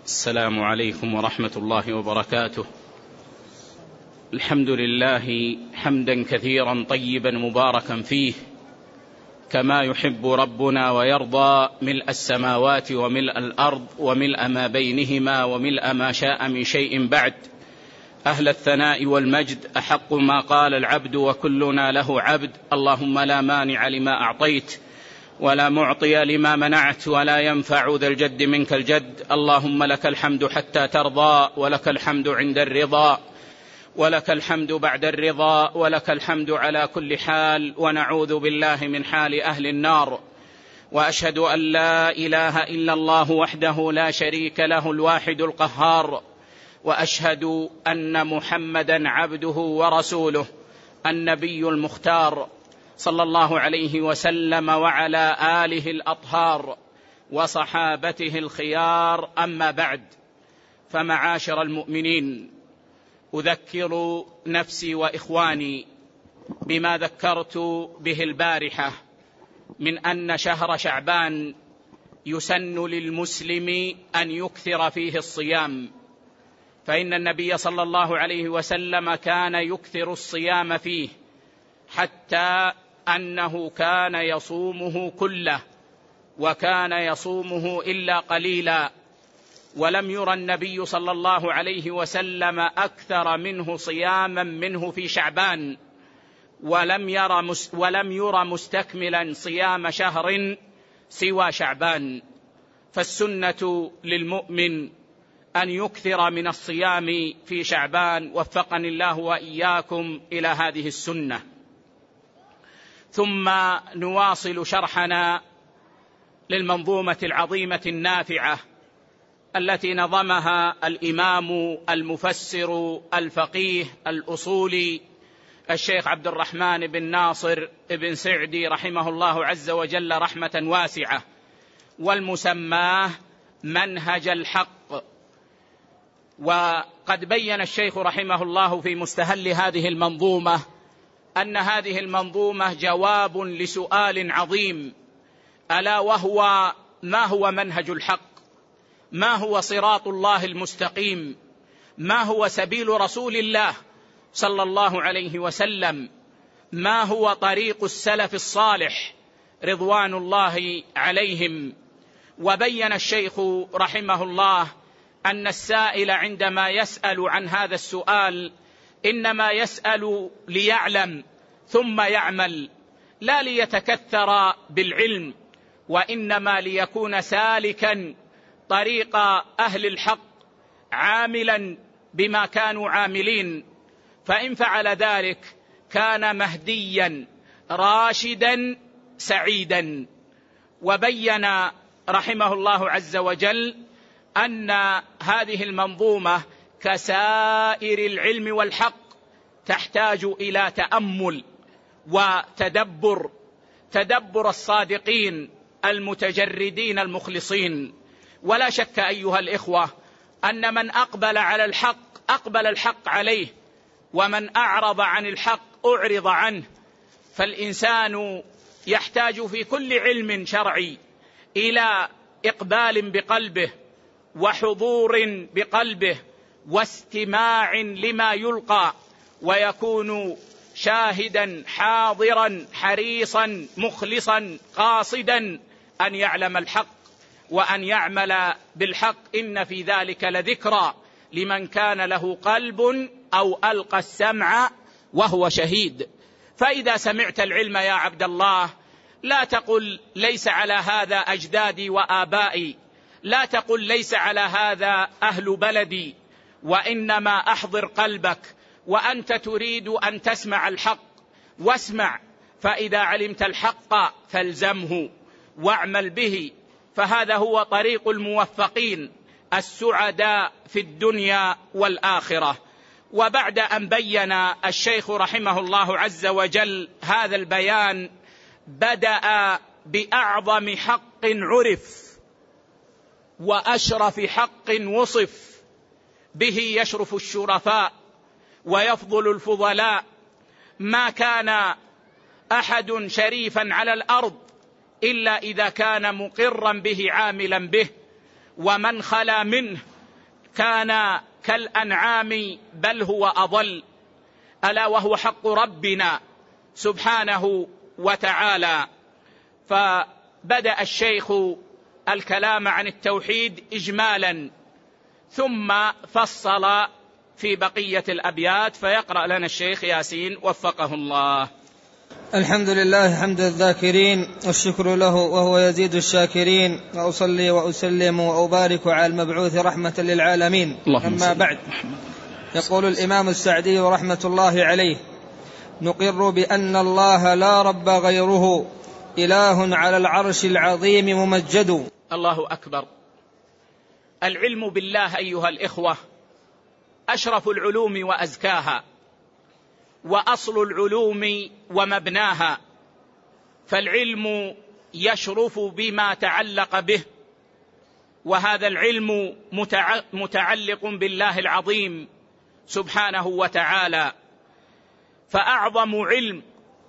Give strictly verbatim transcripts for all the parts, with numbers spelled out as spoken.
السلام عليكم ورحمة الله وبركاته. الحمد لله حمدا كثيرا طيبا مباركا فيه كما يحب ربنا ويرضى، ملء السماوات وملء الأرض وملء ما بينهما وملء ما شاء من شيء بعد. أهل الثناء والمجد أحق ما قال العبد وكلنا له عبد. اللهم لا مانع لما أعطيت ولا معطي لما منعت ولا ينفع ذا الجد منك الجد. اللهم لك الحمد حتى ترضى، ولك الحمد عند الرضا، ولك الحمد بعد الرضا، ولك الحمد على كل حال، ونعوذ بالله من حال أهل النار. وأشهد أن لا إله إلا الله وحده لا شريك له الواحد القهار، وأشهد أن محمدا عبده ورسوله النبي المختار صلى الله عليه وسلم وعلى آله الأطهار وصحابته الخيار. أما بعد، فمعاشر المؤمنين، أذكر نفسي وإخواني بما ذكرت به البارحة من أن شهر شعبان يسن للمسلم أن يكثر فيه الصيام، فإن النبي صلى الله عليه وسلم كان يكثر الصيام فيه حتى أنه كان يصومه كله، وكان يصومه إلا قليلا، ولم يرى النبي صلى الله عليه وسلم أكثر منه صياما منه في شعبان، ولم يرى ولم يرى مستكملا صيام شهر سوى شعبان. فالسنة للمؤمن أن يكثر من الصيام في شعبان، وفقني الله وإياكم إلى هذه السنة. ثم نواصل شرحنا للمنظومة العظيمة النافعة التي نظمها الإمام المفسر الفقيه الأصولي الشيخ عبد الرحمن بن ناصر بن سعدي رحمه الله عز وجل رحمة واسعة، والمسماه منهج الحق. وقد بين الشيخ رحمه الله في مستهل هذه المنظومة أن هذه المنظومة جواب لسؤال عظيم، ألا وهو: ما هو منهج الحق؟ ما هو صراط الله المستقيم؟ ما هو سبيل رسول الله صلى الله عليه وسلم؟ ما هو طريق السلف الصالح رضوان الله عليهم؟ وبين الشيخ رحمه الله أن السائل عندما يسأل عن هذا السؤال إنما يسأل ليعلم ثم يعمل، لا ليتكثر بالعلم، وإنما ليكون سالكا طريق أهل الحق عاملا بما كانوا عاملين، فإن فعل ذلك كان مهديا راشدا سعيدا. وبين رحمه الله عز وجل أن هذه المنظومة كسائر العلم والحق تحتاج إلى تأمل وتدبر، تدبر الصادقين المتجردين المخلصين. ولا شك أيها الإخوة أن من أقبل على الحق أقبل الحق عليه، ومن أعرض عن الحق أعرض عنه. فالإنسان يحتاج في كل علم شرعي إلى إقبال بقلبه وحضور بقلبه واستماع لما يلقى، ويكون شاهدا حاضرا حريصا مخلصا قاصدا أن يعلم الحق وأن يعمل بالحق. إن في ذلك لذكرى لمن كان له قلب أو ألقى السمع وهو شهيد. فإذا سمعت العلم يا عبد الله لا تقل ليس على هذا أجدادي وآبائي، لا تقل ليس على هذا أهل بلدي، وإنما أحضر قلبك وأنت تريد أن تسمع الحق، واسمع، فإذا علمت الحق فالزمه واعمل به، فهذا هو طريق الموفقين السعداء في الدنيا والآخرة. وبعد أن بين الشيخ رحمه الله عز وجل هذا البيان بدأ بأعظم حق عرف وأشرف حق وصف به يشرف الشرفاء ويفضل الفضلاء. ما كان أحد شريفا على الأرض إلا إذا كان مقرا به عاملا به، ومن خلا منه كان كالأنعام بل هو أضل، ألا وهو حق ربنا سبحانه وتعالى. فبدأ الشيخ الكلام عن التوحيد إجمالا، ثم فصل في بقية الأبيات، فيقرأ لنا الشيخ ياسين وفقه الله. الحمد لله حمد الذاكرين، والشكر له وهو يزيد الشاكرين، وأصلي وأسلم وأبارك على المبعوث رحمة للعالمين. أما بعد، يقول الإمام السعدي رحمة الله عليه: نقر بأن الله لا رب غيره، إله على العرش العظيم ممجد. الله أكبر. العلم بالله أيها الإخوة أشرف العلوم وأزكاها، وأصل العلوم ومبناها، فالعلم يشرف بما تعلق به، وهذا العلم متعلق بالله العظيم سبحانه وتعالى. فأعظم علم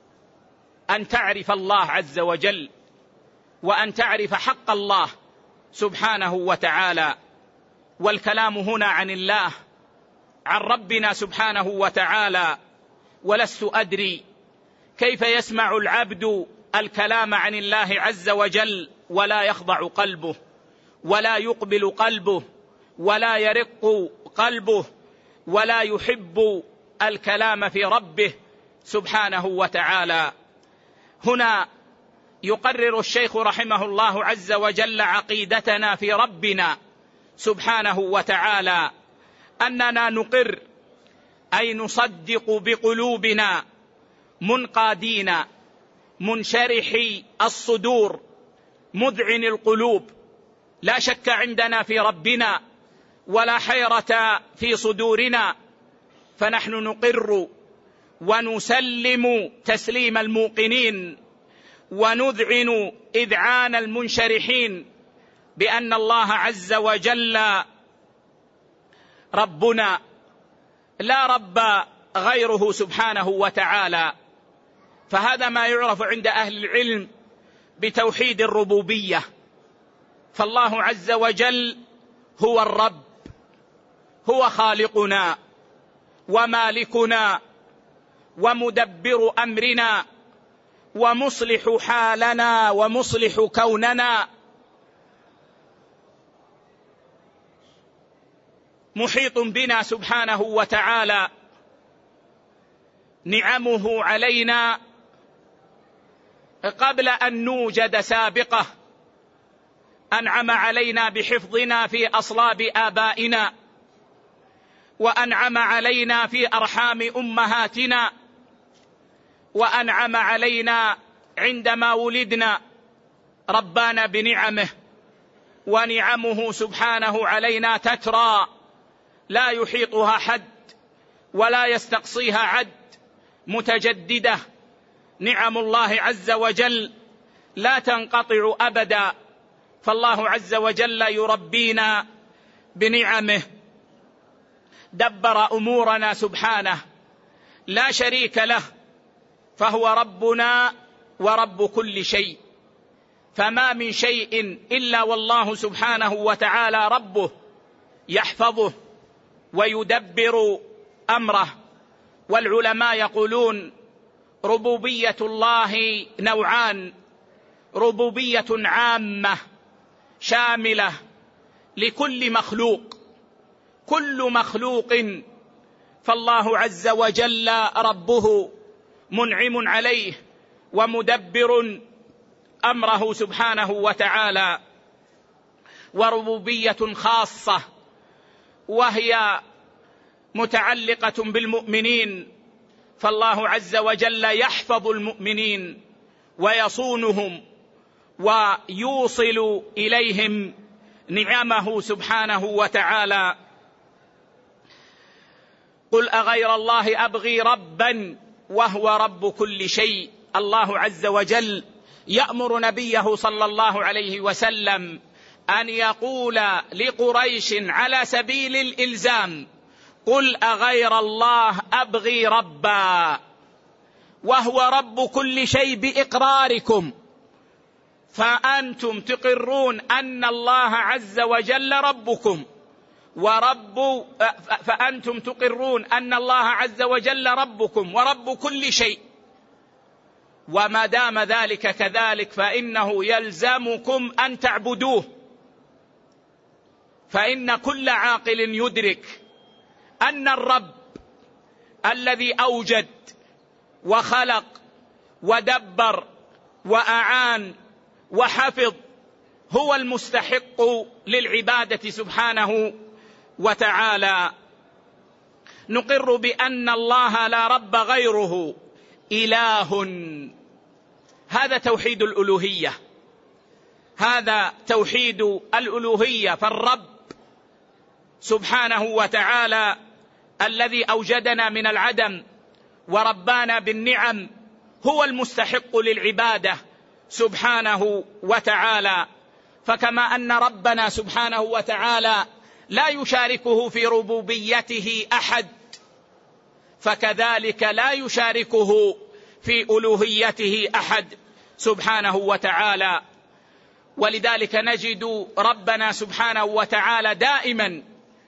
أن تعرف الله عز وجل، وأن تعرف حق الله سبحانه وتعالى. والكلام هنا عن الله، عن ربنا سبحانه وتعالى. ولست أدري كيف يسمع العبد الكلام عن الله عز وجل ولا يخضع قلبه، ولا يقبل قلبه، ولا يرق قلبه، ولا يحب الكلام في ربه سبحانه وتعالى. هنا يقرر الشيخ رحمه الله عز وجل عقيدتنا في ربنا سبحانه وتعالى، أننا نقر أي نصدق بقلوبنا، منقادين منشرحي الصدور، مذعن القلوب، لا شك عندنا في ربنا ولا حيرة في صدورنا، فنحن نقر ونسلم تسليم الموقنين، ونذعن إذعان المنشرحين بأن الله عز وجل ربنا لا رب غيره سبحانه وتعالى. فهذا ما يعرف عند أهل العلم بتوحيد الربوبية. فالله عز وجل هو الرب، هو خالقنا ومالكنا ومدبر أمرنا ومصلح حالنا ومصلح كوننا، محيط بنا سبحانه وتعالى. نعمه علينا قبل أن نوجد سابقة، أنعم علينا بحفظنا في أصلاب آبائنا، وأنعم علينا في أرحام أمهاتنا، وأنعم علينا عندما ولدنا، ربانا بنعمه، ونعمه سبحانه علينا تترى لا يحيطها حد ولا يستقصيها عد، متجددة. نعم الله عز وجل لا تنقطع أبدا، فالله عز وجل يربينا بنعمه، دبر أمورنا سبحانه، لا شريك له، فهو ربنا ورب كل شيء. فما من شيء إلا والله سبحانه وتعالى ربه، يحفظه ويدبر أمره. والعلماء يقولون ربوبية الله نوعان: ربوبية عامة شاملة لكل مخلوق، كل مخلوق فالله عز وجل ربه، منعم عليه ومدبر أمره سبحانه وتعالى. وربوبية خاصة وهي متعلقة بالمؤمنين، فالله عز وجل يحفظ المؤمنين ويصونهم ويوصل إليهم نعمه سبحانه وتعالى. قل أغير الله أبغي ربا وهو رب كل شيء. الله عز وجل يأمر نبيه صلى الله عليه وسلم أن يقول لقريش على سبيل الإلزام: قل أغير الله أبغي ربا وهو رب كل شيء، بإقراركم، فأنتم تقرون أن الله عز وجل ربكم ورب فأنتم تقرون أن الله عز وجل ربكم ورب كل شيء، وما دام ذلك كذلك فإنه يلزمكم أن تعبدوه، فإن كل عاقل يدرك أن الرب الذي أوجد وخلق ودبر وأعان وحفظ هو المستحق للعبادة سبحانه وتعالى. نقر بأن الله لا رب غيره إله، هذا توحيد الألوهية، هذا توحيد الألوهية. فالرب سبحانه وتعالى الذي أوجدنا من العدم وربانا بالنعم هو المستحق للعبادة سبحانه وتعالى. فكما أن ربنا سبحانه وتعالى لا يشاركه في ربوبيته أحد، فكذلك لا يشاركه في ألوهيته أحد سبحانه وتعالى. ولذلك نجد ربنا سبحانه وتعالى دائما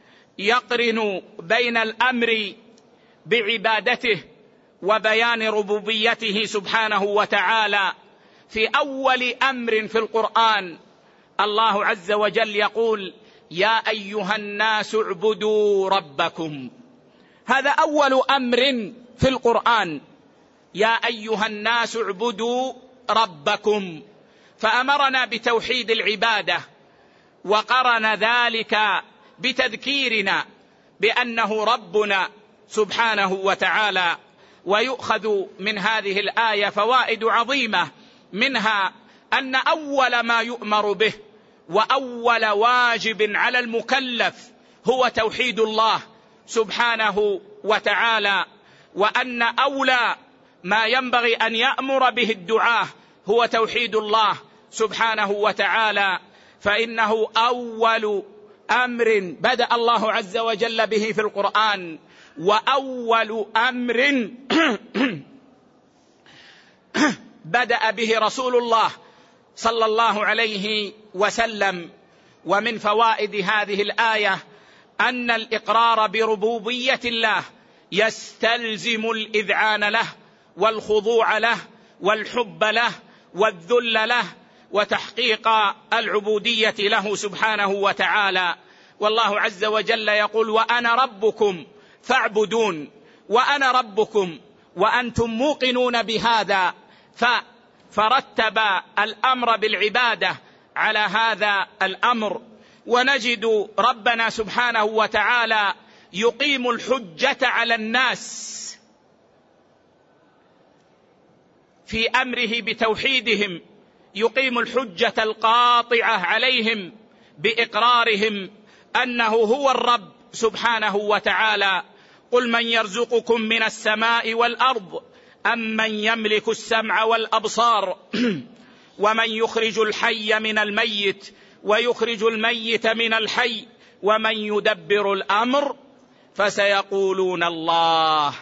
يقرن بين الأمر بعبادته وبيان ربوبيته سبحانه وتعالى. في أول أمر في القرآن الله عز وجل يقول: يا أيها الناس اعبدوا ربكم. هذا أول أمر في القرآن، يا أيها الناس اعبدوا ربكم، فأمرنا بتوحيد العبادة، وقرن ذلك بتذكيرنا بأنه ربنا سبحانه وتعالى. ويؤخذ من هذه الآية فوائد عظيمة، منها أن أول ما يؤمر به وأول واجب على المكلف هو توحيد الله سبحانه وتعالى، وأن أولى ما ينبغي أن يأمر به الدعاة هو توحيد الله سبحانه وتعالى، فإنه أول أمر بدأ الله عز وجل به في القرآن، وأول أمر بدأ به رسول الله صلى الله عليه وسلم. ومن فوائد هذه الآية أن الإقرار بربوبية الله يستلزم الإذعان له والخضوع له والحب له والذل له وتحقيق العبودية له سبحانه وتعالى. والله عز وجل يقول: وأنا ربكم فاعبدون، وأنا ربكم، وأنتم موقنون بهذا، فرتب الأمر بالعبادة على هذا الأمر. ونجد ربنا سبحانه وتعالى يقيم الحجة على الناس في أمره بتوحيدهم، يقيم الحجة القاطعة عليهم بإقرارهم أنه هو الرب سبحانه وتعالى. قل من يرزقكم من السماء والأرض أم من يملك السمع والأبصار ومن يخرج الحي من الميت ويخرج الميت من الحي ومن يدبر الأمر فسيقولون الله.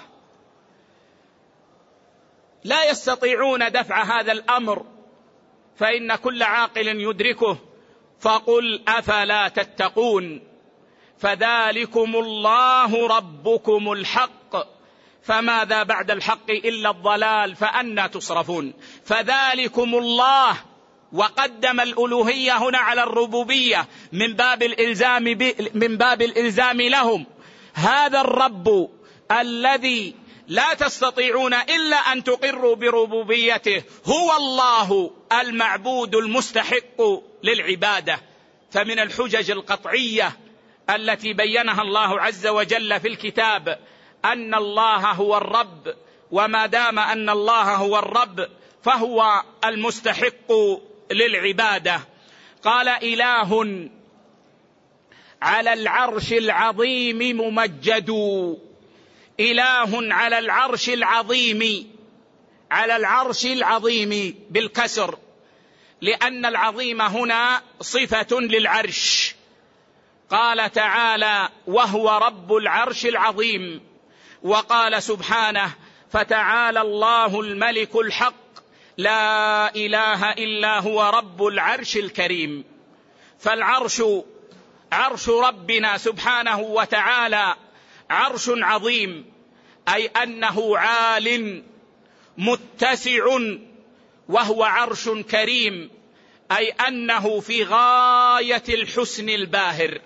لا يستطيعون دفع هذا الأمر، فإن كل عاقل يدركه. فقل أفلا تتقون، فذلكم الله ربكم الحق، فماذا بعد الحق إلا الضلال، فأنى تصرفون. فذلكم الله، وقدم الألوهية هنا على الربوبية من باب الإلزام من باب الإلزام لهم. هذا الرب الذي لا تستطيعون إلا أن تقروا بربوبيته هو الله المعبود المستحق للعبادة. فمن الحجج القطعية التي بينها الله عز وجل في الكتاب أن الله هو الرب، وما دام أن الله هو الرب فهو المستحق للعبادة. قال: إله على العرش العظيم ممجد. إله على العرش العظيم، على العرش العظيم بالكسر، لأن العظيم هنا صفة للعرش. قال تعالى: وهو رب العرش العظيم. وقال سبحانه: فتعالى الله الملك الحق لا إله إلا هو رب العرش الكريم. فالعرش عرش ربنا سبحانه وتعالى عرش عظيم، أي أنه عال متسع، وهو عرش كريم، أي أنه في غاية الحسن الباهر.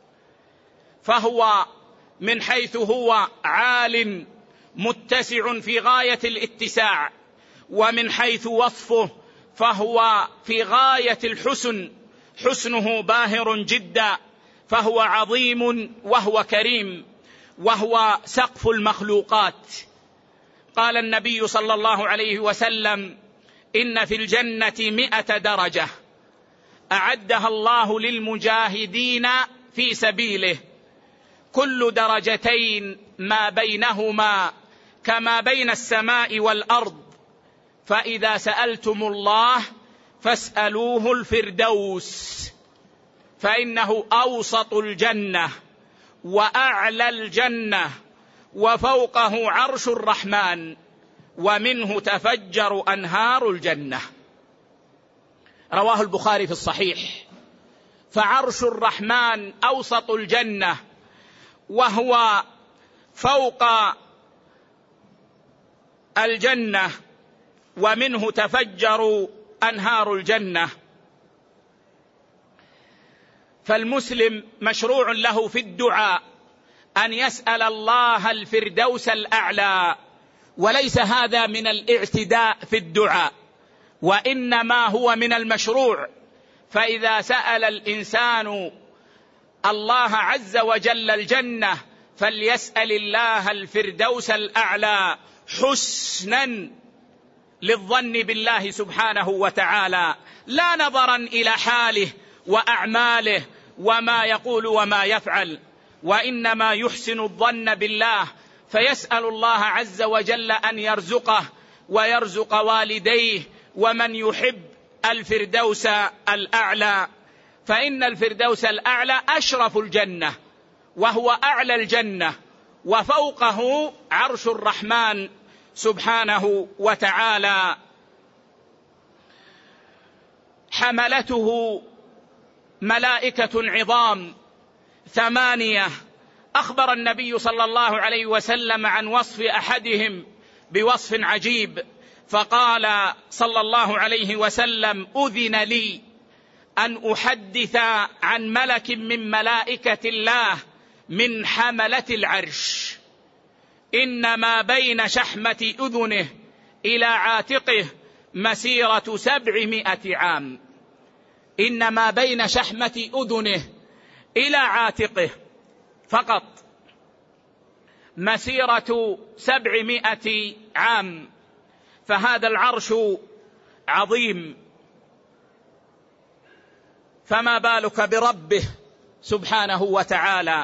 فهو من حيث هو عال متسع في غاية الاتساع، ومن حيث وصفه فهو في غاية الحسن، حسنه باهر جدا، فهو عظيم وهو كريم، وهو سقف المخلوقات. قال النبي صلى الله عليه وسلم: إن في الجنة مئة درجة أعدها الله للمجاهدين في سبيله، كل درجتين ما بينهما كما بين السماء والأرض، فإذا سألتم الله فاسألوه الفردوس، فإنه أوسط الجنة وأعلى الجنة وفوقه عرش الرحمن ومنه تفجر أنهار الجنة. رواه البخاري في الصحيح. فعرش الرحمن أوسط الجنة وهو فوق الجنة ومنه تفجر أنهار الجنة. فالمسلم مشروع له في الدعاء أن يسأل الله الفردوس الأعلى، وليس هذا من الاعتداء في الدعاء، وإنما هو من المشروع. فإذا سأل الإنسان الله عز وجل الجنة فليسأل الله الفردوس الأعلى حسنا للظن بالله سبحانه وتعالى، لا نظرا إلى حاله وأعماله وما يقول وما يفعل، وإنما يحسن الظن بالله، فيسأل الله عز وجل أن يرزقه ويرزق والديه ومن يحب الفردوس الأعلى، فإن الفردوس الأعلى أشرف الجنة وهو أعلى الجنة، وفوقه عرش الرحمن سبحانه وتعالى. حملته ملائكة عظام ثمانية. أخبر النبي صلى الله عليه وسلم عن وصف أحدهم بوصف عجيب، فقال صلى الله عليه وسلم: أذن لي أن أحدث عن ملك من ملائكة الله من حملة العرش، إنما بين شحمة أذنه إلى عاتقه مسيرة سبعمائة عام. إنما بين شحمة أذنه إلى عاتقه فقط مسيرة سبعمائة عام، فهذا العرش عظيم، فما بالك بربه سبحانه وتعالى.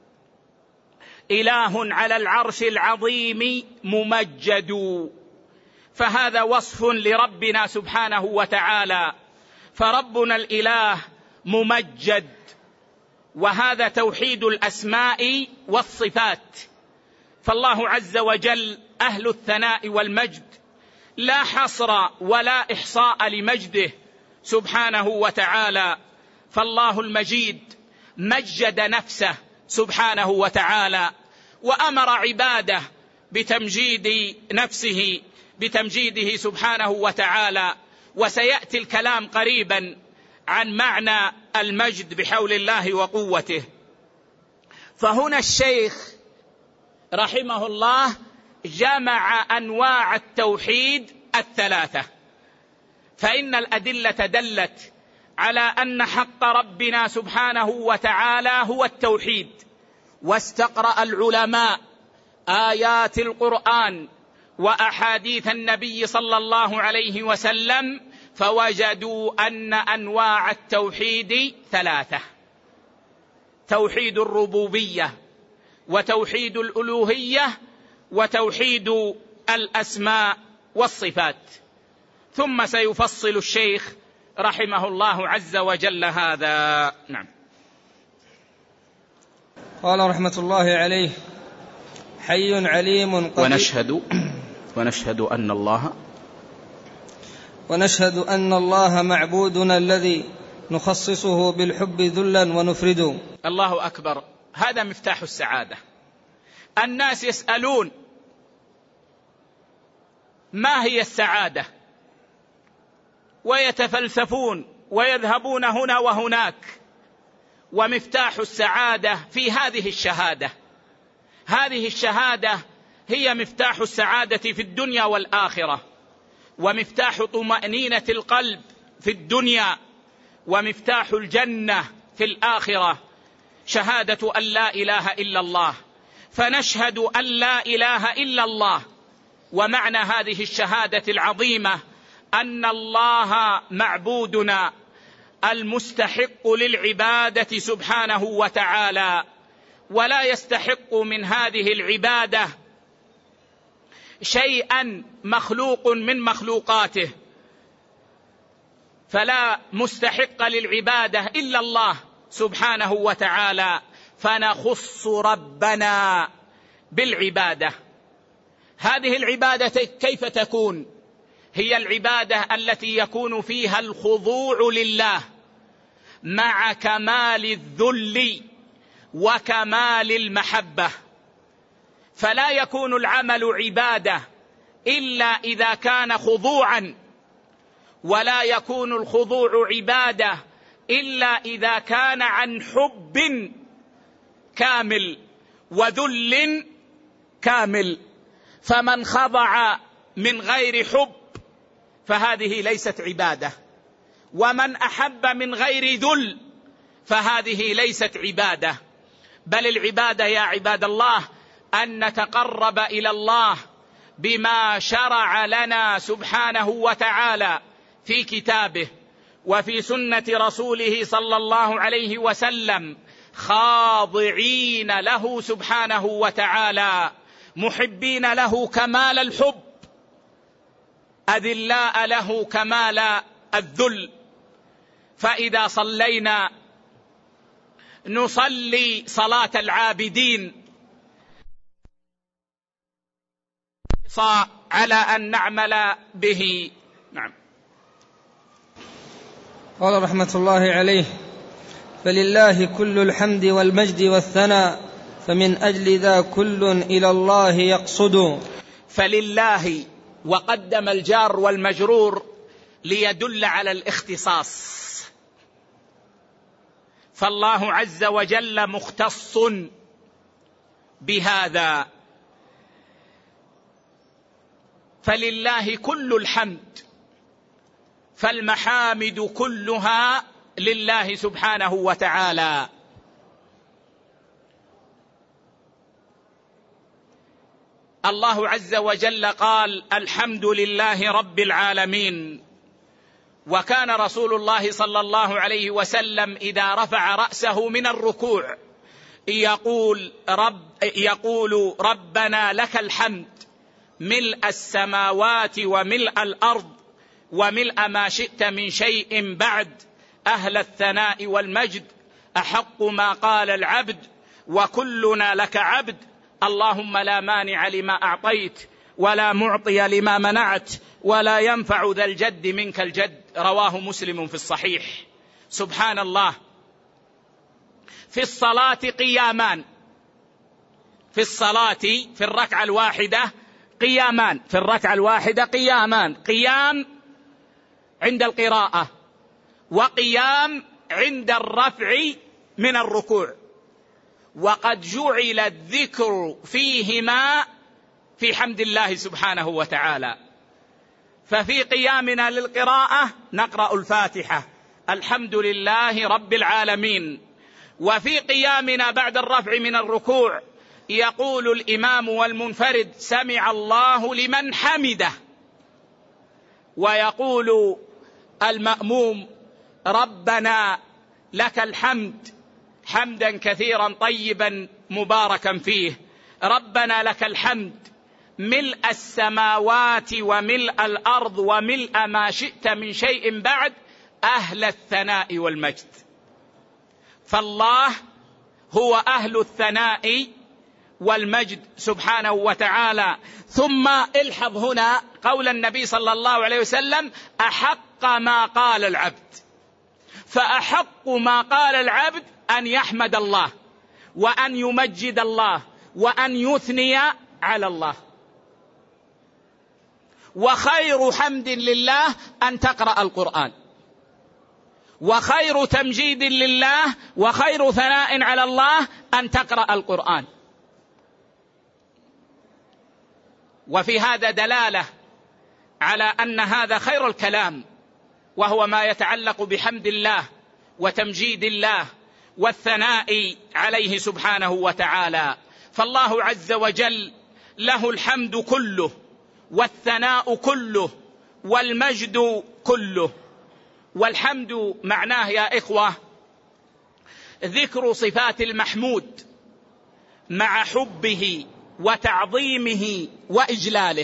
إله على العرش العظيم ممجد، فهذا وصف لربنا سبحانه وتعالى، فربنا الإله ممجد، وهذا توحيد الأسماء والصفات. فالله عز وجل أهل الثناء والمجد، لا حصر ولا إحصاء لمجده سبحانه وتعالى. فالله المجيد مجد نفسه سبحانه وتعالى، وأمر عباده بتمجيد نفسه بتمجيده سبحانه وتعالى، وسيأتي الكلام قريبا عن معنى المجد بحول الله وقوته. فهنا الشيخ رحمه الله جمع أنواع التوحيد الثلاثة، فإن الأدلة دلت على أن حق ربنا سبحانه وتعالى هو التوحيد، واستقرأ العلماء آيات القرآن وأحاديث النبي صلى الله عليه وسلم فوجدوا أن أنواع التوحيد ثلاثة: توحيد الربوبية، وتوحيد الألوهية، وتوحيد الأسماء والصفات. ثم سيفصل الشيخ رحمه الله عز وجل هذا. نعم. قال رحمة الله عليه: حي عليم قدير. ونشهد ونشهد أن الله ونشهد أن الله معبودنا الذي نخصصه بالحب ذلا ونفرد. الله أكبر. هذا مفتاح السعادة. الناس يسألون ما هي السعادة، ويتفلسفون ويذهبون هنا وهناك، ومفتاح السعادة في هذه الشهادة. هذه الشهادة هي مفتاح السعادة في الدنيا والآخرة، ومفتاح طمأنينة القلب في الدنيا، ومفتاح الجنة في الآخرة، شهادة أن لا إله إلا الله. فنشهد أن لا إله إلا الله، ومعنى هذه الشهادة العظيمة أن الله معبودنا المستحق للعبادة سبحانه وتعالى، ولا يستحق من هذه العبادة شيئا مخلوق من مخلوقاته، فلا مستحق للعبادة إلا الله سبحانه وتعالى، فنخص ربنا بالعبادة. هذه العبادة كيف تكون؟ هي العبادة التي يكون فيها الخضوع لله مع كمال الذل وكمال المحبة. فلا يكون العمل عبادة إلا إذا كان خضوعا، ولا يكون الخضوع عبادة إلا إذا كان عن حب كامل وذل كامل. فمن خضع من غير حب فهذه ليست عبادة، ومن أحب من غير ذل فهذه ليست عبادة. بل العبادة يا عباد الله أن نتقرب إلى الله بما شرع لنا سبحانه وتعالى في كتابه وفي سنة رسوله صلى الله عليه وسلم، خاضعين له سبحانه وتعالى، محبين له كمال الحب، أذلاء له كمال الذل. فإذا صلينا نصلي صلاة العابدين على أن نعمل به. نعم. قال رحمة الله عليه: فلله كل الحمد والمجد والثناء، فمن أجل ذا كل إلى الله يقصد. فلله، وقدم الجار والمجرور ليدل على الاختصاص، فالله عز وجل مختص بهذا. فلله كل الحمد، فالمحامد كلها لله سبحانه وتعالى. الله عز وجل قال: الحمد لله رب العالمين. وكان رسول الله صلى الله عليه وسلم إذا رفع رأسه من الركوع يقول رب يقول ربنا لك الحمد ملء السماوات وملء الأرض وملء ما شئت من شيء بعد، أهل الثناء والمجد، أحق ما قال العبد، وكلنا لك عبد، اللهم لا مانع لما أعطيت ولا معطي لما منعت ولا ينفع ذا الجد منك الجد. رواه مسلم في الصحيح. سبحان الله. في الصلاة قيامان، في الصلاة في الركعة الواحدة قيامان، في الركعة الواحدة قيامان، قيام عند القراءة وقيام عند الرفع من الركوع. وقد جعل الذكر فيهما في حمد الله سبحانه وتعالى. ففي قيامنا للقراءة نقرأ الفاتحة، الحمد لله رب العالمين. وفي قيامنا بعد الرفع من الركوع يقول الإمام والمنفرد: سمع الله لمن حمده. ويقول المأموم: ربنا لك الحمد حمدا كثيرا طيبا مباركا فيه. ربنا لك الحمد ملء السماوات وملء الأرض وملء ما شئت من شيء بعد، أهل الثناء والمجد. فالله هو أهل الثناء والمجد سبحانه وتعالى. ثم الحظ هنا قول النبي صلى الله عليه وسلم: أحق ما قال العبد. فأحق ما قال العبد أن يحمد الله وأن يمجد الله وأن يثني على الله. وخير حمد لله أن تقرأ القرآن، وخير تمجيد لله وخير ثناء على الله أن تقرأ القرآن. وفي هذا دلالة على أن هذا خير الكلام، وهو ما يتعلق بحمد الله وتمجيد الله والثناء عليه سبحانه وتعالى. فالله عز وجل له الحمد كله والثناء كله والمجد كله. والحمد معناه يا إخوة ذكر صفات المحمود مع حبه وتعظيمه وإجلاله.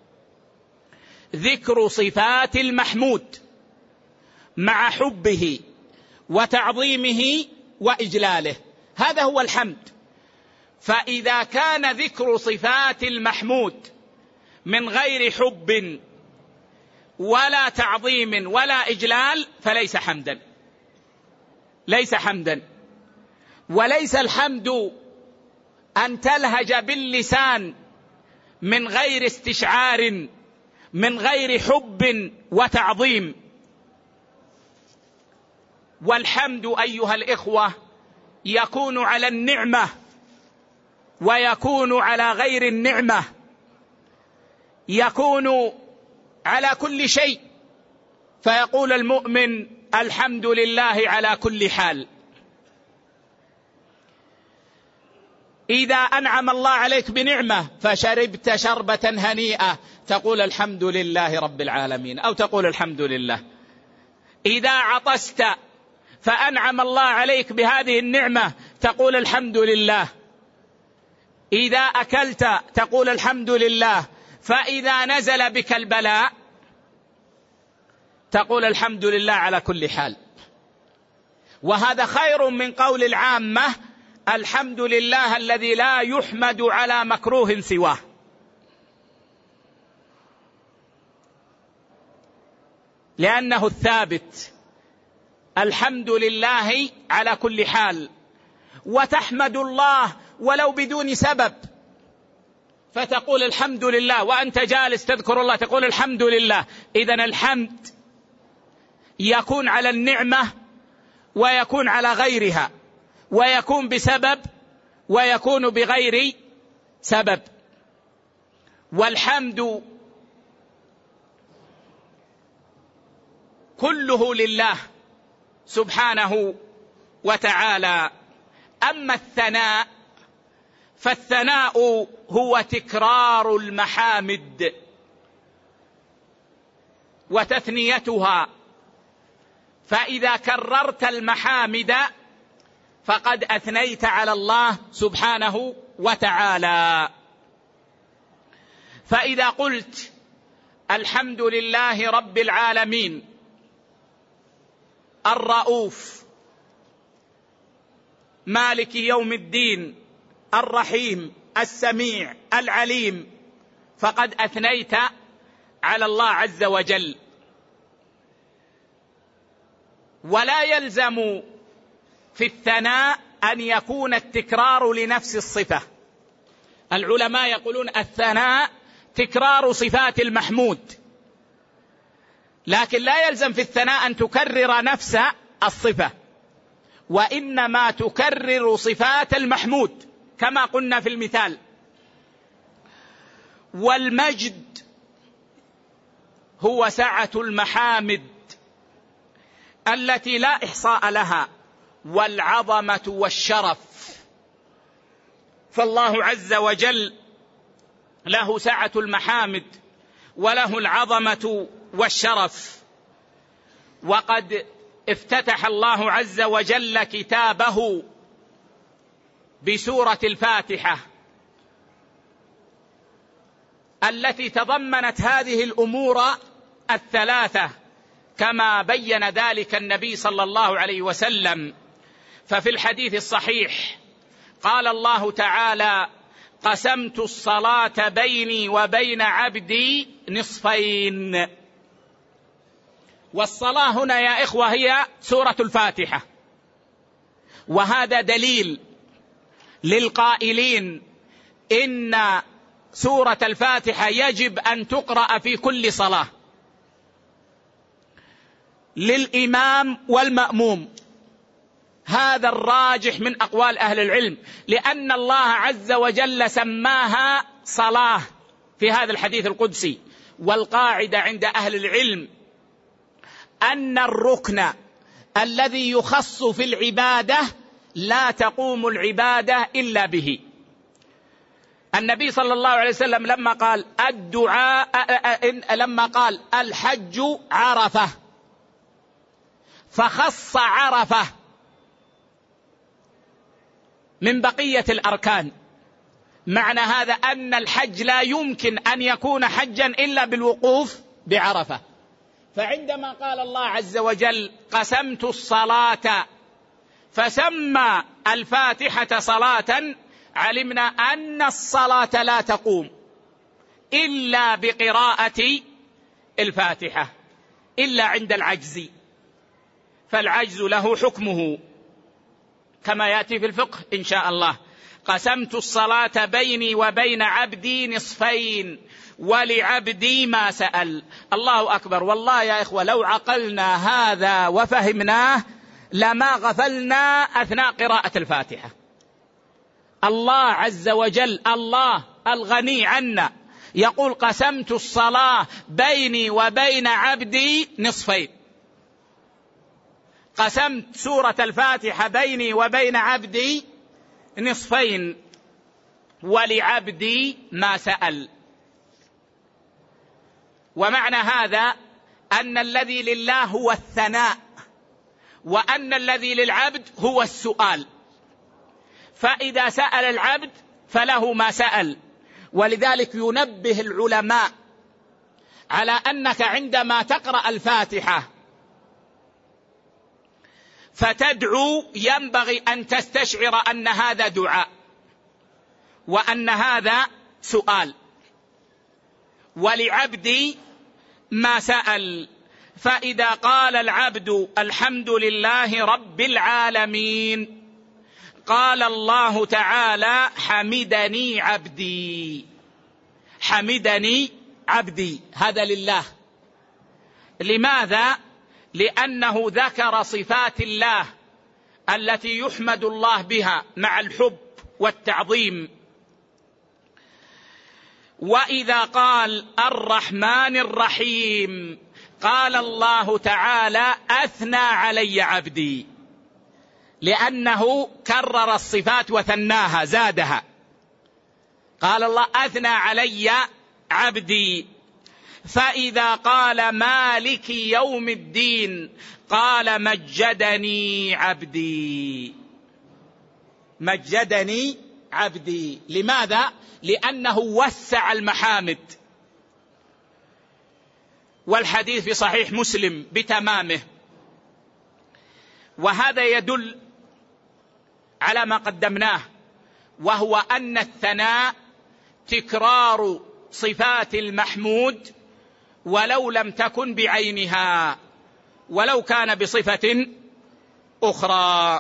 ذكر صفات المحمود مع حبه وتعظيمه وإجلاله، هذا هو الحمد. فإذا كان ذكر صفات المحمود من غير حب ولا تعظيم ولا إجلال فليس حمدا، ليس حمدا. وليس الحمد أن تلهج باللسان من غير استشعار، من غير حب وتعظيم. والحمد أيها الإخوة يكون على النعمة ويكون على غير النعمة، يكون على كل شيء. فيقول المؤمن الحمد لله على كل حال. إذا أنعم الله عليك بنعمة فشربت شربة هنيئة تقول الحمد لله رب العالمين، أو تقول الحمد لله. إذا عطست فأنعم الله عليك بهذه النعمة تقول الحمد لله. إذا أكلت تقول الحمد لله. فإذا نزل بك البلاء تقول الحمد لله على كل حال. وهذا خير من قول العامة الحمد لله الذي لا يحمد على مكروه سواه. لأنه الثابت، الحمد لله على كل حال. وتحمد الله ولو بدون سبب، فتقول الحمد لله وأنت جالس تذكر الله تقول الحمد لله. إذن الحمد يكون على النعمة ويكون على غيرها، ويكون بسبب ويكون بغير سبب. والحمد كله لله سبحانه وتعالى. أما الثناء فالثناء هو تكرار المحامد وتثنيتها. فإذا كررت المحامد فقد أثنيت على الله سبحانه وتعالى. فإذا قلت الحمد لله رب العالمين الرؤوف مالك يوم الدين الرحيم السميع العليم، فقد أثنيت على الله عز وجل. ولا يلزم في الثناء أن يكون التكرار لنفس الصفة. العلماء يقولون الثناء تكرار صفات المحمود، لكن لا يلزم في الثناء أن تكرر نفس الصفة، وإنما تكرر صفات المحمود كما قلنا في المثال. والمجد هو سعة المحامد التي لا إحصاء لها، والعظمة والشرف. فالله عز وجل له سعة المحامد وله العظمة والشرف. وقد افتتح الله عز وجل كتابه بسورة الفاتحة التي تضمنت هذه الأمور الثلاثة كما بين ذلك النبي صلى الله عليه وسلم. ففي الحديث الصحيح قال الله تعالى: قسمت الصلاة بيني وبين عبدي نصفين، والصلاة هنا يا إخوة هي سورة الفاتحة، وهذا دليل للقائلين إن سورة الفاتحة يجب أن تقرأ في كل صلاة للإمام والمأموم. هذا الراجح من أقوال أهل العلم، لأن الله عز وجل سماها صلاة في هذا الحديث القدسي. والقاعدة عند أهل العلم أن الركن الذي يخص في العبادة لا تقوم العبادة إلا به. النبي صلى الله عليه وسلم لما قال الدعاء لما قال الحج عرفة فخص عرفة من بقية الأركان. معنى هذا أن الحج لا يمكن أن يكون حجا إلا بالوقوف بعرفة. فعندما قال الله عز وجل قسمت الصلاة فسمى الفاتحة صلاة، علمنا أن الصلاة لا تقوم إلا بقراءة الفاتحة إلا عند العجز، فالعجز له حكمه كما يأتي في الفقه إن شاء الله. قسمت الصلاة بيني وبين عبدي نصفين ولعبدي ما سأل. الله أكبر. والله يا إخوة لو عقلنا هذا وفهمناه لما غفلنا أثناء قراءة الفاتحة. الله عز وجل الله الغني عنا يقول قسمت الصلاة بيني وبين عبدي نصفين. قسمت سورة الفاتحة بيني وبين عبدي نصفين ولعبدي ما سأل. ومعنى هذا أن الذي لله هو الثناء، وأن الذي للعبد هو السؤال. فإذا سأل العبد فله ما سأل. ولذلك ينبه العلماء على أنك عندما تقرأ الفاتحة فتدعو ينبغي أن تستشعر أن هذا دعاء وأن هذا سؤال. ولعبدي ما سأل. فإذا قال العبد الحمد لله رب العالمين قال الله تعالى حمدني عبدي. حمدني عبدي هذا لله. لماذا؟ لأنه ذكر صفات الله التي يحمد الله بها مع الحب والتعظيم. وإذا قال الرحمن الرحيم قال الله تعالى أثنى علي عبدي، لأنه كرر الصفات وثناها زادها. قال الله أثنى علي عبدي. فإذا قال مالك يوم الدين قال مجدني عبدي. مجدني عبدي. لماذا؟ لأنه وسع المحامد. والحديث في صحيح مسلم بتمامه. وهذا يدل على ما قدمناه، وهو أن الثناء تكرار صفات المحمود ولو لم تكن بعينها، ولو كان بصفة أخرى.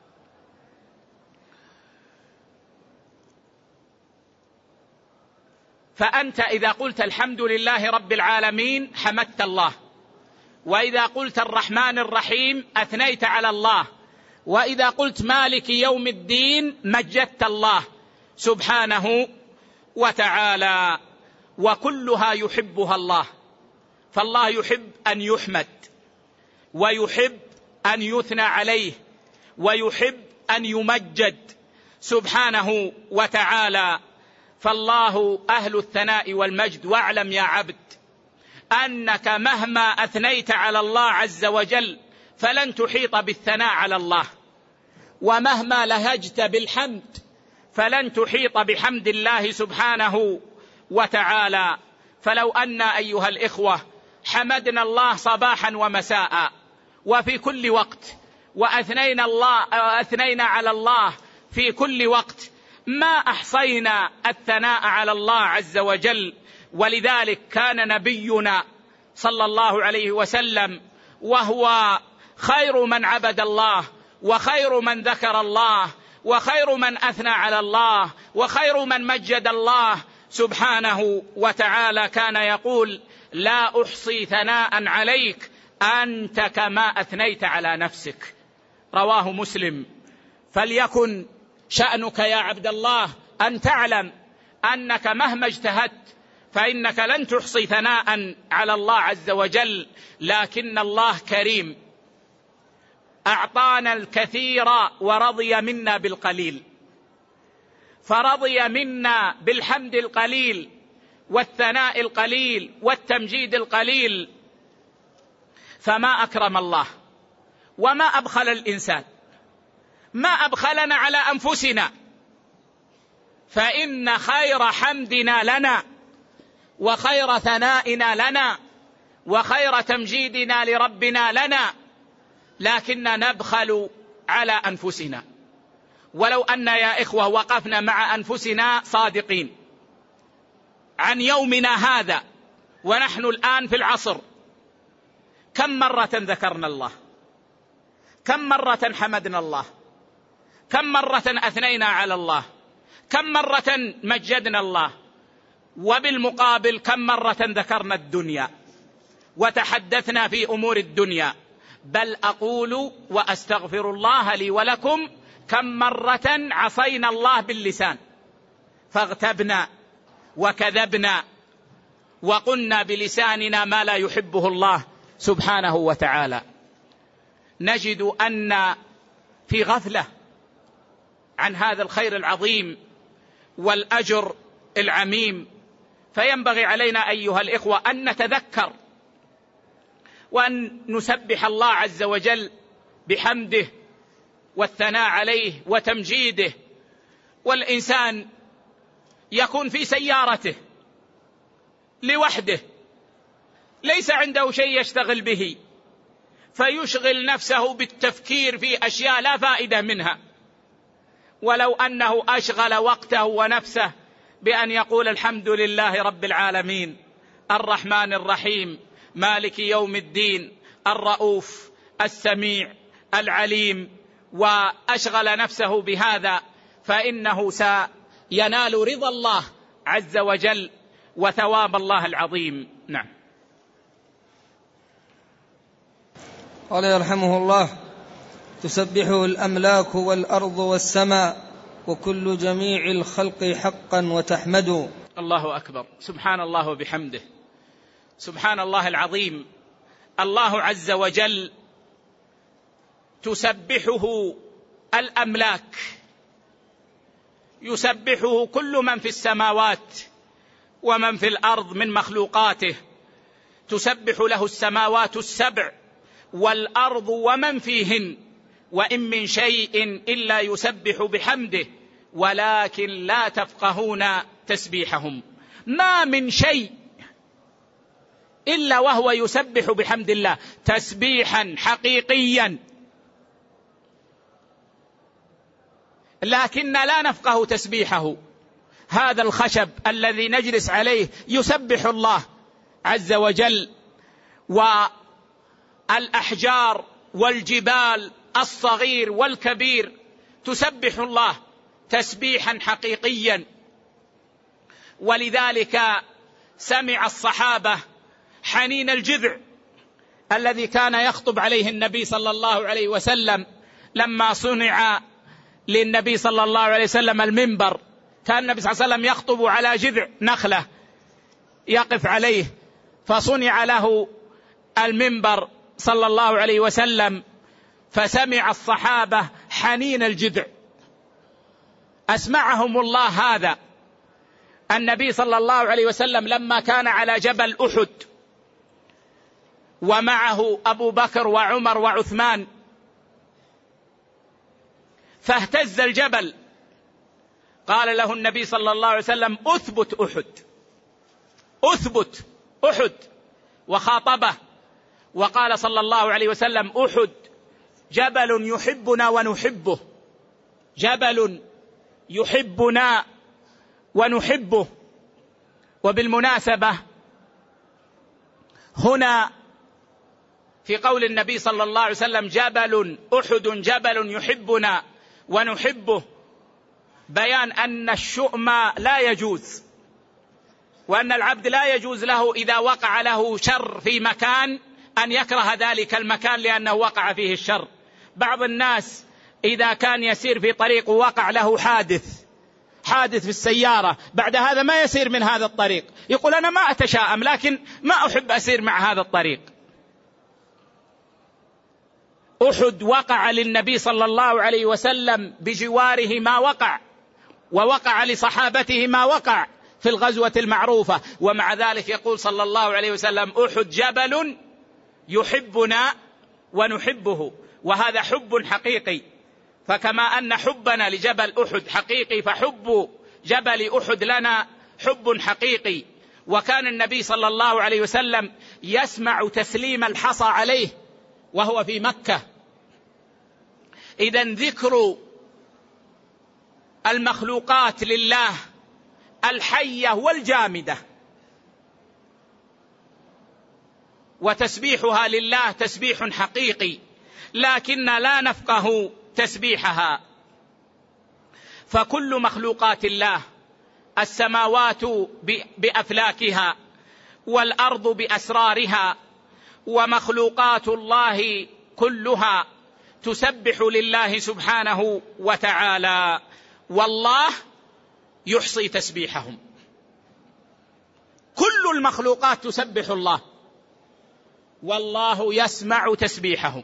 فأنت إذا قلت الحمد لله رب العالمين حمدت الله، وإذا قلت الرحمن الرحيم أثنيت على الله، وإذا قلت مالك يوم الدين مجدت الله سبحانه وتعالى. وكلها يحبها الله. فالله يحب أن يحمد، ويحب أن يثنى عليه، ويحب أن يمجد سبحانه وتعالى. فالله أهل الثناء والمجد. واعلم يا عبد أنك مهما أثنيت على الله عز وجل فلن تحيط بالثناء على الله، ومهما لهجت بالحمد فلن تحيط بحمد الله سبحانه وتعالى. فلو أن أيها الإخوة حمدنا الله صباحا ومساء وفي كل وقت، وأثنينا الله أثنينا على الله في كل وقت، ما أحصينا الثناء على الله عز وجل. ولذلك كان نبينا صلى الله عليه وسلم وهو خير من عبد الله، وخير من ذكر الله، وخير من أثنى على الله، وخير من مجد الله سبحانه وتعالى، كان يقول: لا أحصي ثناء عليك أنت كما أثنيت على نفسك. رواه مسلم. فليكن شأنك يا عبد الله أن تعلم أنك مهما اجتهدت فإنك لن تحصي ثناء على الله عز وجل، لكن الله كريم، أعطانا الكثير ورضي منا بالقليل، فرضي منا بالحمد القليل والثناء القليل والتمجيد القليل. فما أكرم الله وما أبخل الإنسان، ما أبخلنا على أنفسنا، فإن خير حمدنا لنا وخير ثنائنا لنا وخير تمجيدنا لربنا لنا، لكننا نبخل على أنفسنا. ولو أن يا إخوة وقفنا مع أنفسنا صادقين عن يومنا هذا ونحن الآن في العصر، كم مرة ذكرنا الله؟ كم مرة حمدنا الله؟ كم مرة أثنينا على الله؟ كم مرة مجدنا الله؟ وبالمقابل كم مرة ذكرنا الدنيا وتحدثنا في أمور الدنيا؟ بل أقول وأستغفر الله لي ولكم، كم مرة عصينا الله باللسان فاغتبنا وكذبنا وقلنا بلساننا ما لا يحبه الله سبحانه وتعالى. نجد أن في غفلة عن هذا الخير العظيم والأجر العميم، فينبغي علينا أيها الإخوة أن نتذكر وأن نسبح الله عز وجل بحمده والثناء عليه وتمجيده. والإنسان يكون في سيارته لوحده ليس عنده شيء يشتغل به، فيشغل نفسه بالتفكير في أشياء لا فائدة منها، ولو أنه أشغل وقته ونفسه بأن يقول: الحمد لله رب العالمين الرحمن الرحيم مالك يوم الدين الرؤوف السميع العليم، وأشغل نفسه بهذا، فإنه سينال رضا الله عز وجل وثواب الله العظيم. نعم. قال يرحمه الله: تسبحه الأملاك والأرض والسماء وكل جميع الخلق حقا وتحمد. الله أكبر. سبحان الله وبحمده، سبحان الله العظيم. الله عز وجل تسبحه الأملاك، يسبحه كل من في السماوات ومن في الأرض من مخلوقاته، تسبح له السماوات السبع والأرض ومن فيهن، وإن من شيء إلا يسبح بحمده ولكن لا تفقهون تسبيحهم. ما من شيء إلا وهو يسبح بحمد الله تسبيحا حقيقيا، لكن لا نفقه تسبيحه. هذا الخشب الذي نجلس عليه يسبح الله عز وجل، والأحجار والجبال الصغير والكبير تسبح الله تسبيحا حقيقيا. ولذلك سمع الصحابة حنين الجذع الذي كان يخطب عليه النبي صلى الله عليه وسلم، لما صنع للنبي صلى الله عليه وسلم المنبر، كان النبي صلى الله عليه وسلم يخطب على جذع نخلة يقف عليه، فصنع له المنبر صلى الله عليه وسلم، فسمع الصحابة حنين الجذع، أسمعهم الله هذا. النبي صلى الله عليه وسلم لما كان على جبل أحد ومعه أبو بكر وعمر وعثمان، فاهتز الجبل، قال له النبي صلى الله عليه وسلم: أثبت أحد، أثبت أحد، وخاطبه وقال صلى الله عليه وسلم: أحد جبل يحبنا ونحبه، جبل يحبنا ونحبه. وبالمناسبة هنا في قول النبي صلى الله عليه وسلم: جبل أحد جبل يحبنا ونحبه، بيان أن الشؤم لا يجوز، وأن العبد لا يجوز له إذا وقع له شر في مكان أن يكره ذلك المكان لأنه وقع فيه الشر. بعض الناس إذا كان يسير في طريق ووقع له حادث حادث في السيارة، بعد هذا ما يسير من هذا الطريق، يقول أنا ما أتشائم لكن ما أحب أسير مع هذا الطريق. أحد وقع للنبي صلى الله عليه وسلم بجواره ما وقع، ووقع لصحابته ما وقع في الغزوة المعروفة، ومع ذلك يقول صلى الله عليه وسلم: أحد جبل يحبنا ونحبه، وهذا حب حقيقي. فكما أن حبنا لجبل أحد حقيقي، فحب جبل أحد لنا حب حقيقي. وكان النبي صلى الله عليه وسلم يسمع تسليم الحصى عليه وهو في مكة. إذن ذكر المخلوقات لله الحية والجامدة وتسبيحها لله تسبيح حقيقي، لكن لا نفقه تسبيحها. فكل مخلوقات الله، السماوات بأفلاكها والأرض بأسرارها، ومخلوقات الله كلها تسبح لله سبحانه وتعالى، والله يحصي تسبيحهم. كل المخلوقات تسبح الله، والله يسمع تسبيحهم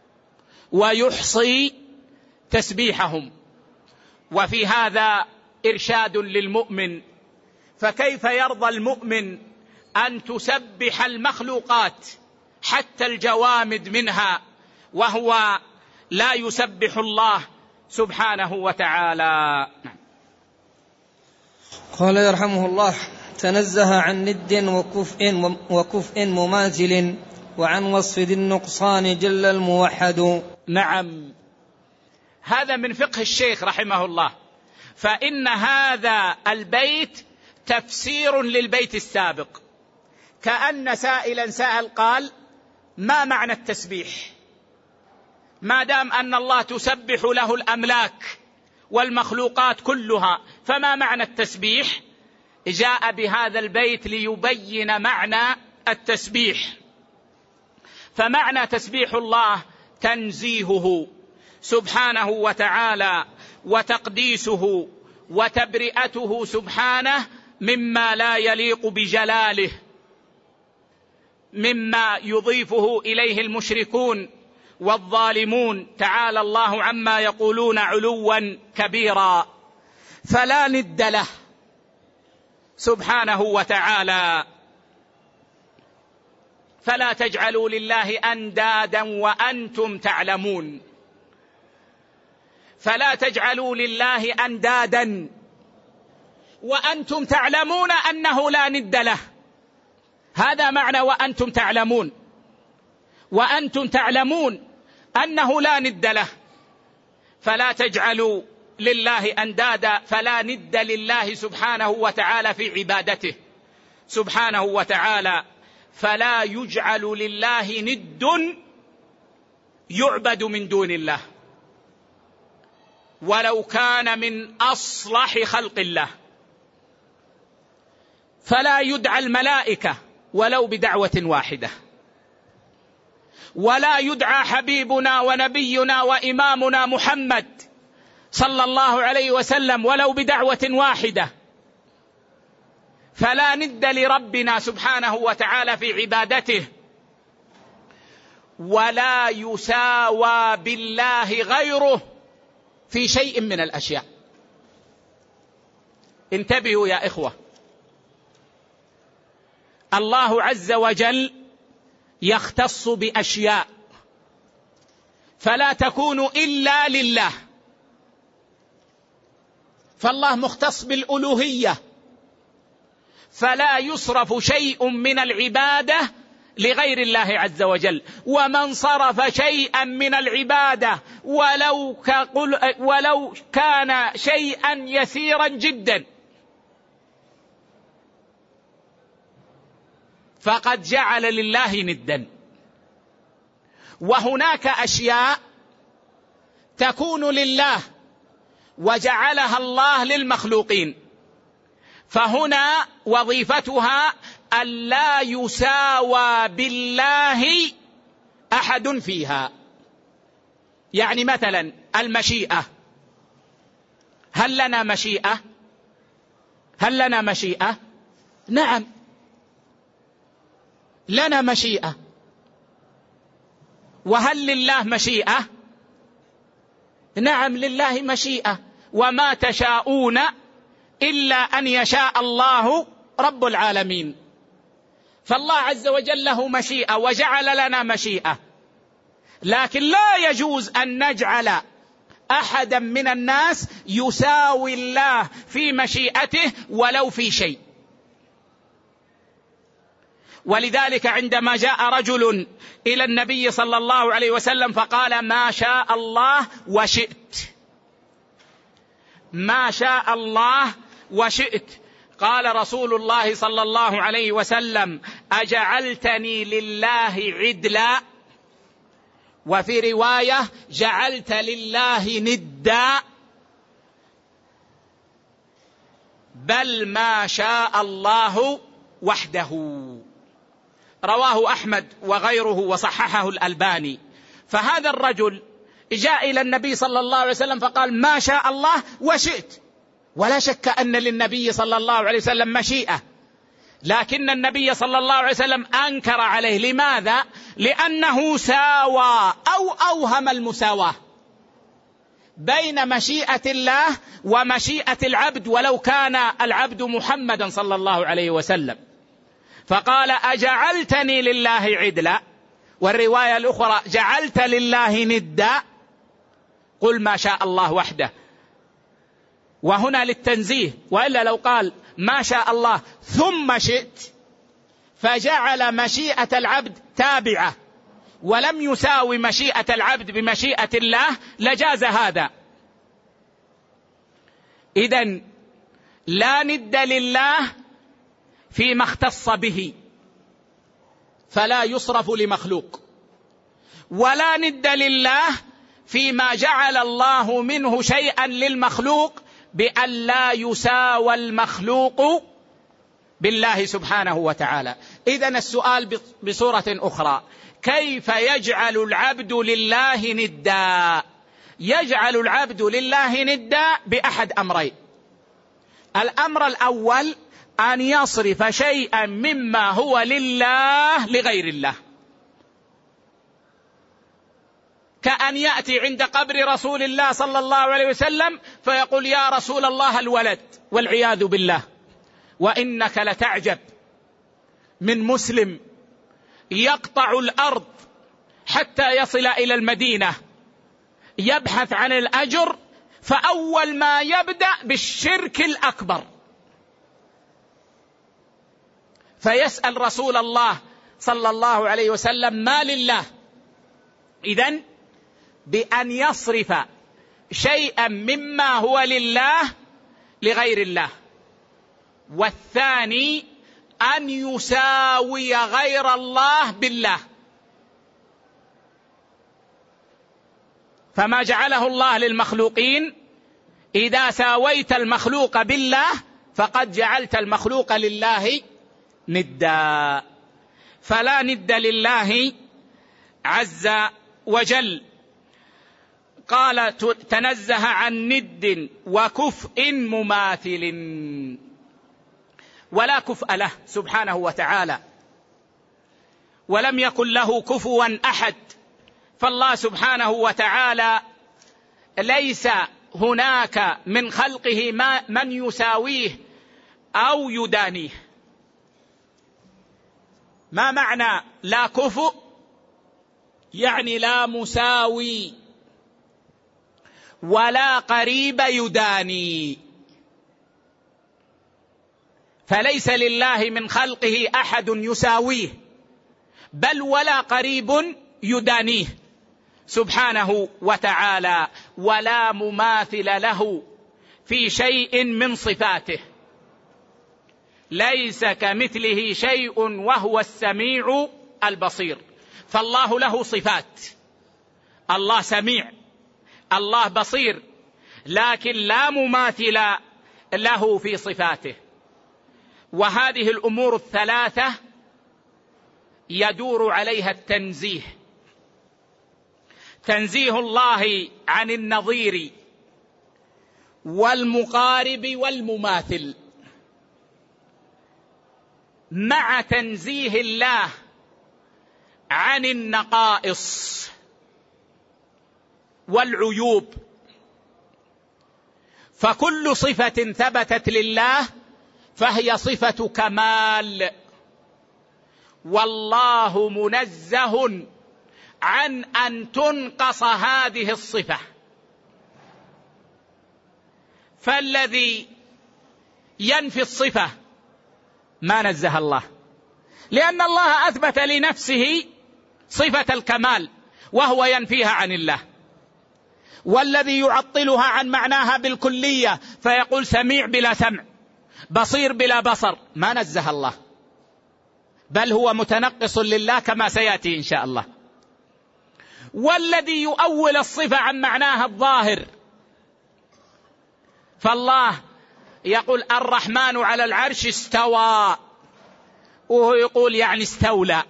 ويحصي تسبيحهم. وفي هذا إرشاد للمؤمن، فكيف يرضى المؤمن أن تسبح المخلوقات حتى الجوامد منها وهو لا يسبح الله سبحانه وتعالى؟ قال يرحمه الله: تنزه عن ند وكفء وكفء مماثل، وعن وصف ذي النقصان جل الموحد. نعم، هذا من فقه الشيخ رحمه الله. فإن هذا البيت تفسير للبيت السابق، كأن سائلا سأل قال: ما معنى التسبيح؟ ما دام أن الله تسبح له الأملاك والمخلوقات كلها، فما معنى التسبيح؟ جاء بهذا البيت ليبين معنى التسبيح. فمعنى تسبيح الله تنزيهه سبحانه وتعالى، وتقديسه وتبرئته سبحانه مما لا يليق بجلاله، مما يضيفه إليه المشركون والظالمون، تعالى الله عما يقولون علوا كبيرا. فلا ند له سبحانه وتعالى. فلا تجعلوا لله أندادا وأنتم تعلمون. فلا تجعلوا لله أندادا وأنتم تعلمون أنه لا ند له. هذا معنى وأنتم تعلمون، وأنتم تعلمون أنه لا ند له. فلا تجعلوا لله أندادا، فلا ند لله سبحانه وتعالى في عبادته سبحانه وتعالى. فلا يجعل لله ند يعبد من دون الله، ولو كان من أصلح خلق الله. فلا يدعى الملائكة ولو بدعوة واحدة، ولا يدعى حبيبنا ونبينا وإمامنا محمد صلى الله عليه وسلم ولو بدعوة واحدة. فلا ند لربنا سبحانه وتعالى في عبادته، ولا يساوى بالله غيره في شيء من الأشياء. انتبهوا يا إخوة، الله عز وجل يختص بأشياء فلا تكون إلا لله. فالله مختص بالألوهية، فلا يصرف شيء من العبادة لغير الله عز وجل. ومن صرف شيئا من العبادة ولو, ولو كان شيئا يسيرا جدا فقد جعل لله ندا. وهناك أشياء تكون لله وجعلها الله للمخلوقين، فهنا وظيفتها ألا يساوى بالله أحد فيها. يعني مثلا المشيئة، هل لنا مشيئة؟ هل لنا مشيئة؟ نعم لنا مشيئة. وهل لله مشيئة؟ نعم لله مشيئة. وما تشاءون إلا أن يشاء الله رب العالمين. فالله عز وجل له مشيئة وجعل لنا مشيئة، لكن لا يجوز أن نجعل أحدا من الناس يساوي الله في مشيئته ولو في شيء. ولذلك عندما جاء رجل إلى النبي صلى الله عليه وسلم فقال ما شاء الله وشئت، ما شاء الله وشئت، قال رسول الله صلى الله عليه وسلم أجعلتني لله عدلا، وفي رواية جعلت لله ندا، بل ما شاء الله وحده. رواه أحمد وغيره وصححه الألباني. فهذا الرجل جاء إلى النبي صلى الله عليه وسلم فقال ما شاء الله وشئت، ولا شك أن للنبي صلى الله عليه وسلم مشيئة، لكن النبي صلى الله عليه وسلم أنكر عليه. لماذا؟ لأنه ساوى أو أوهم المساواة بين مشيئة الله ومشيئة العبد ولو كان العبد محمدا صلى الله عليه وسلم. فقال أجعلتني لله عدلا، والرواية الأخرى جعلت لله ندا، قل ما شاء الله وحده. وهنا للتنزيه، وإلا لو قال ما شاء الله ثم شئت فجعل مشيئة العبد تابعة ولم يساوي مشيئة العبد بمشيئة الله لجاز هذا. إذن لا ند لله فيما اختص به فلا يصرف لمخلوق، ولا ند لله فيما جعل الله منه شيئا للمخلوق بأن لا يساوى المخلوق بالله سبحانه وتعالى. إذن السؤال بصورة أخرى، كيف يجعل العبد لله ندا؟ يجعل العبد لله ندا بأحد أمرين. الأمر الأول أن يصرف شيئا مما هو لله لغير الله، كأن يأتي عند قبر رسول الله صلى الله عليه وسلم فيقول يا رسول الله الولد، والعياذ بالله. وإنك لتعجب من مسلم يقطع الأرض حتى يصل إلى المدينة يبحث عن الأجر، فأول ما يبدأ بالشرك الأكبر، فيسأل رسول الله صلى الله عليه وسلم ما لله. إذن بأن يصرف شيئا مما هو لله لغير الله. والثاني أن يساوي غير الله بالله، فما جعله الله للمخلوقين إذا ساويت المخلوق بالله فقد جعلت المخلوق لله ندا، فلا ند لله عز وجل. قال تنزه عن ند وكفء مماثل، ولا كفء له سبحانه وتعالى، ولم يكن له كفوا أحد. فالله سبحانه وتعالى ليس هناك من خلقه من يساويه أو يدانيه. ما معنى لا كفء؟ يعني لا مساوي ولا قريب يداني، فليس لله من خلقه أحد يساويه بل ولا قريب يدانيه سبحانه وتعالى، ولا مماثل له في شيء من صفاته، ليس كمثله شيء وهو السميع البصير. فالله له صفات، الله سميع، الله بصير، لكن لا مماثل له في صفاته. وهذه الأمور الثلاثة يدور عليها التنزيه، تنزيه الله عن النظير والمقارب والمماثل، مع تنزيه الله عن النقائص والعيوب. فكل صفة ثبتت لله فهي صفة كمال، والله منزه عن أن تنقص هذه الصفة. فالذي ينفي الصفة ما نزه الله، لأن الله أثبت لنفسه صفة الكمال وهو ينفيها عن الله. والذي يعطلها عن معناها بالكلية فيقول سميع بلا سمع، بصير بلا بصر، ما نزه الله، بل هو متنقص لله كما سيأتي إن شاء الله. والذي يؤول الصفة عن معناها الظاهر، فالله يقول الرحمن على العرش استوى، وهو يقول يعني استولى،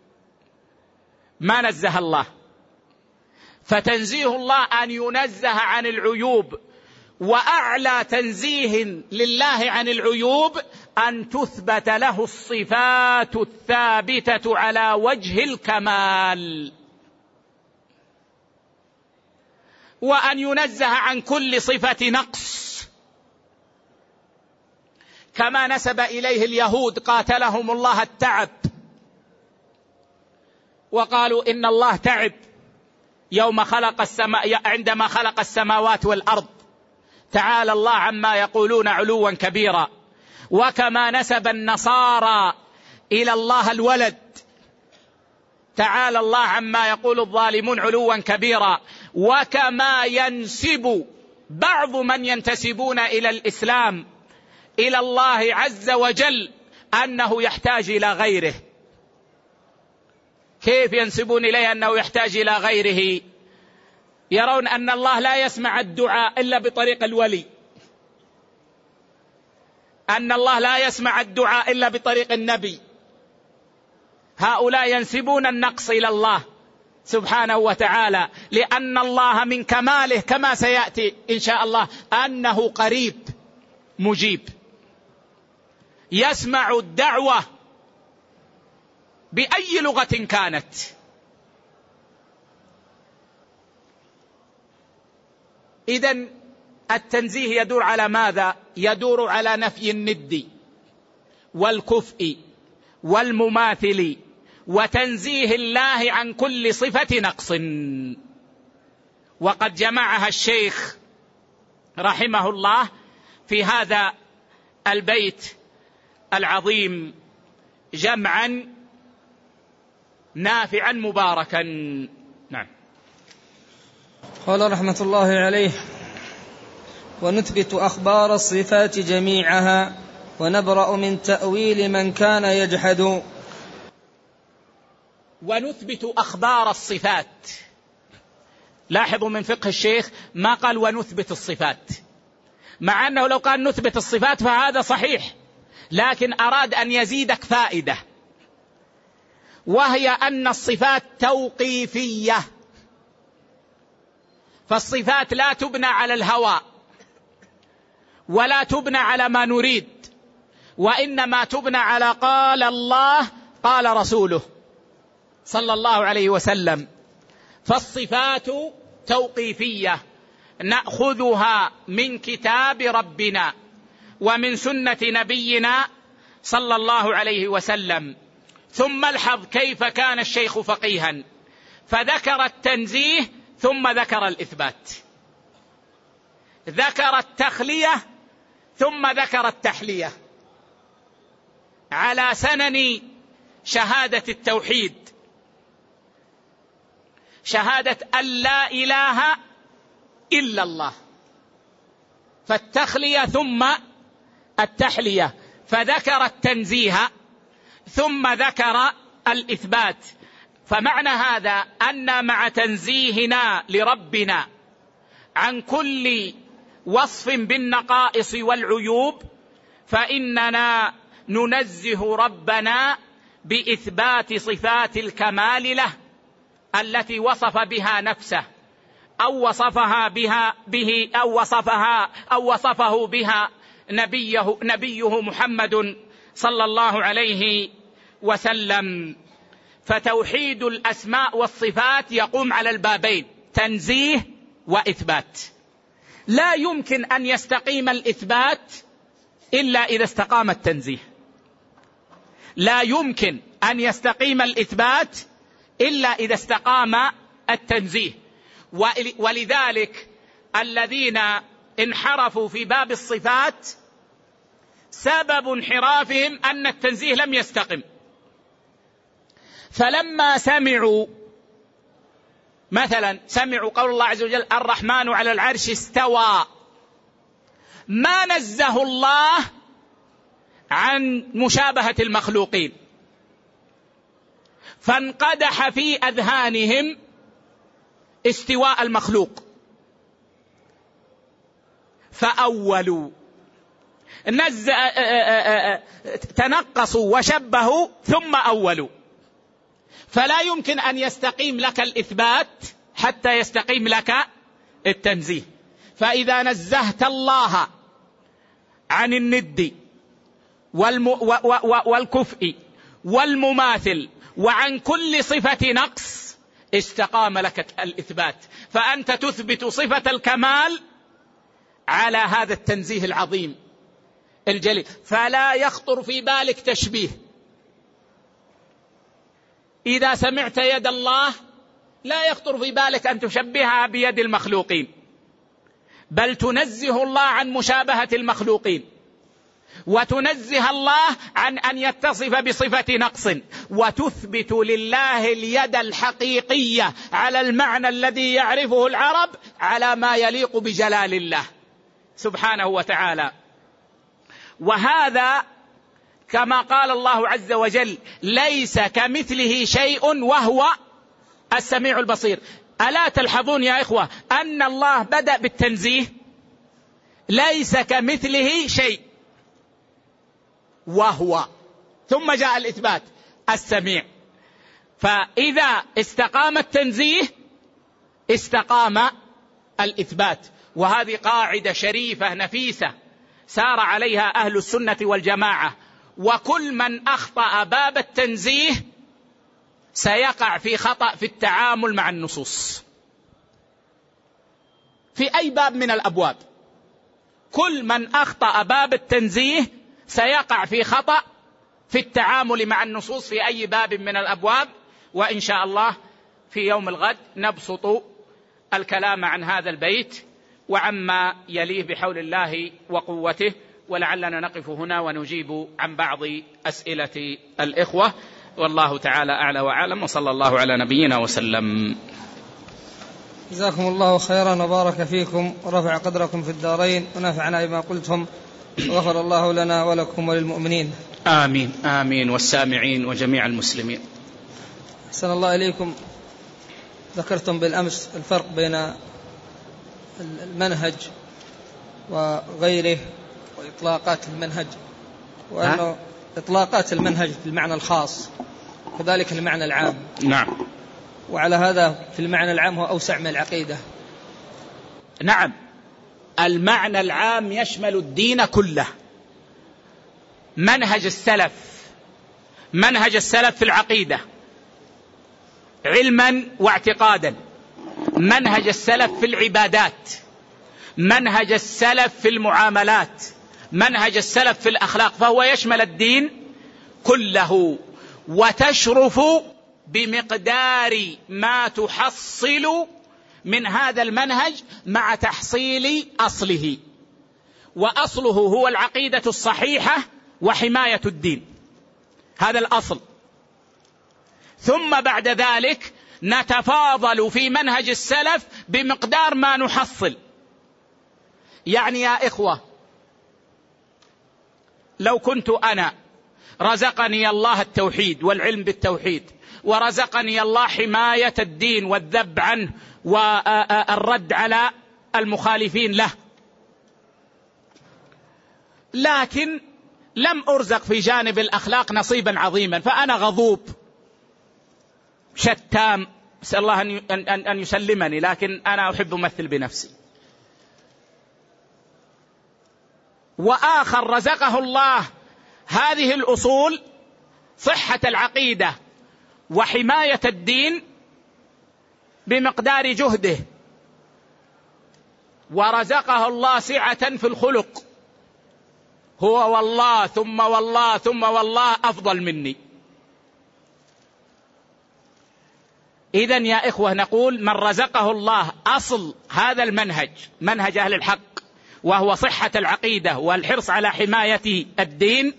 ما نزه الله. فتنزيه الله أن ينزه عن العيوب، وأعلى تنزيه لله عن العيوب أن تثبت له الصفات الثابتة على وجه الكمال، وأن ينزه عن كل صفة نقص، كما نسب إليه اليهود قاتلهم الله التعب، وقالوا إن الله تعب يوم خلق السماء عندما خلق السماوات والأرض، تعالى الله عما يقولون علوا كبيرا. وكما نسب النصارى إلى الله الولد، تعالى الله عما يقول الظالمون علوا كبيرا. وكما ينسب بعض من ينتسبون إلى الإسلام إلى الله عز وجل أنه يحتاج إلى غيره. كيف ينسبون إليه أنه يحتاج إلى غيره؟ يرون أن الله لا يسمع الدعاء إلا بطريق الولي، أن الله لا يسمع الدعاء إلا بطريق النبي. هؤلاء ينسبون النقص إلى الله سبحانه وتعالى، لأن الله من كماله كما سيأتي إن شاء الله أنه قريب مجيب، يسمع الدعوة بأي لغة كانت. إذن التنزيه يدور على ماذا؟ يدور على نفي الند والكفء والمماثل، وتنزيه الله عن كل صفة نقص. وقد جمعها الشيخ رحمه الله في هذا البيت العظيم جمعا نافعا مباركا. نعم. قال رحمة الله عليه: ونثبت أخبار الصفات جميعها ونبرأ من تأويل من كان يجحد. ونثبت أخبار الصفات. لاحظوا من فقه الشيخ ما قال ونثبت الصفات، مع أنه لو قال نثبت الصفات فهذا صحيح، لكن أراد أن يزيدك فائدة، وهي أن الصفات توقيفية. فالصفات لا تبنى على الهوى ولا تبنى على ما نريد، وإنما تبنى على قال الله قال رسوله صلى الله عليه وسلم. فالصفات توقيفية نأخذها من كتاب ربنا ومن سنة نبينا صلى الله عليه وسلم. ثم الحظ كيف كان الشيخ فقيها، فذكر التنزيه ثم ذكر الإثبات، ذكر التخلية ثم ذكر التحلية، على سنن شهادة التوحيد، شهادة أن لا إله إلا الله، فالتخلية ثم التحلية. فذكر التنزيه ثم ذكر الإثبات، فمعنى هذا أن مع تنزيهنا لربنا عن كل وصف بالنقائص والعيوب فإننا ننزه ربنا بإثبات صفات الكمال له التي وصف بها نفسه أو وصفها بها به أو وصفها أو وصفه بها نبيه نبيه محمد صلى الله عليه وسلم. فتوحيد الأسماء والصفات يقوم على البابين، تنزيه وإثبات. لا يمكن أن يستقيم الإثبات إلا إذا استقام التنزيه، لا يمكن أن يستقيم الإثبات إلا إذا استقام التنزيه. ولذلك الذين انحرفوا في باب الصفات سبب انحرافهم أن التنزيه لم يستقم. فلما سمعوا مثلا سمعوا قول الله عز وجل الرحمن على العرش استوى، ما نزه الله عن مشابهة المخلوقين، فانقدح في أذهانهم استواء المخلوق فأولوا نز... تنقصوا وشبهوا ثم أولوا. فلا يمكن أن يستقيم لك الإثبات حتى يستقيم لك التنزيه. فإذا نزهت الله عن الند والم... و... و... والكفء والمماثل وعن كل صفة نقص استقام لك الإثبات، فأنت تثبت صفة الكمال على هذا التنزيه العظيم الجليل، فلا يخطر في بالك تشبيه. إذا سمعت يد الله لا يخطر في بالك أن تشبهها بيد المخلوقين، بل تنزه الله عن مشابهة المخلوقين، وتنزه الله عن أن يتصف بصفة نقص، وتثبت لله اليد الحقيقية على المعنى الذي يعرفه العرب على ما يليق بجلال الله سبحانه وتعالى. وهذا كما قال الله عز وجل ليس كمثله شيء وهو السميع البصير. ألا تلحظون يا إخوة أن الله بدأ بالتنزيه، ليس كمثله شيء وهو، ثم جاء الإثبات السميع. فإذا استقام التنزيه استقام الإثبات. وهذه قاعدة شريفة نفيسة سار عليها أهل السنة والجماعة، وكل من أخطأ باب التنزيه سيقع في خطأ في التعامل مع النصوص في أي باب من الأبواب. كل من أخطأ باب التنزيه سيقع في خطأ في التعامل مع النصوص في أي باب من الأبواب. وإن شاء الله في يوم الغد نبسط الكلام عن هذا البيت وعما يليه بحول الله وقوته، ولعلنا نقف هنا ونجيب عن بعض أسئلة الإخوة، والله تعالى أعلى وأعلم، وصلى الله على نبينا وسلم. جزاكم الله خيرا وبارك فيكم ورفع قدركم في الدارين ونفعنا بما قلتم، وغفر الله لنا ولكم وللمؤمنين. آمين آمين، والسامعين وجميع المسلمين. أحسن الله إليكم. ذكرتم بالأمس الفرق بين المنهج وغيره وإطلاقات المنهج، وأنه إطلاقات المنهج في المعنى الخاص كذلك المعنى العام. نعم. وعلى هذا في المعنى العام هو أوسع من العقيدة. نعم، المعنى العام يشمل الدين كله. منهج السلف منهج السلف في العقيدة علما واعتقادا، منهج السلف في العبادات، منهج السلف في المعاملات، منهج السلف في الأخلاق، فهو يشمل الدين كله. وتشرف بمقدار ما تحصل من هذا المنهج مع تحصيل أصله، وأصله هو العقيدة الصحيحة وحماية الدين، هذا الأصل. ثم بعد ذلك نتفاضل في منهج السلف بمقدار ما نحصل. يعني يا إخوة، لو كنت أنا رزقني الله التوحيد والعلم بالتوحيد ورزقني الله حماية الدين والذب عنه والرد على المخالفين له، لكن لم أرزق في جانب الأخلاق نصيبا عظيما، فأنا غضوب شتام، أسأل الله أن يسلمني، لكن أنا أحب أمثل بنفسي. وآخر رزقه الله هذه الأصول، صحة العقيدة وحماية الدين بمقدار جهده، ورزقه الله سعة في الخلق، هو والله ثم والله ثم والله أفضل مني. إذن يا إخوة نقول من رزقه الله أصل هذا المنهج، منهج أهل الحق، وهو صحة العقيدة والحرص على حماية الدين،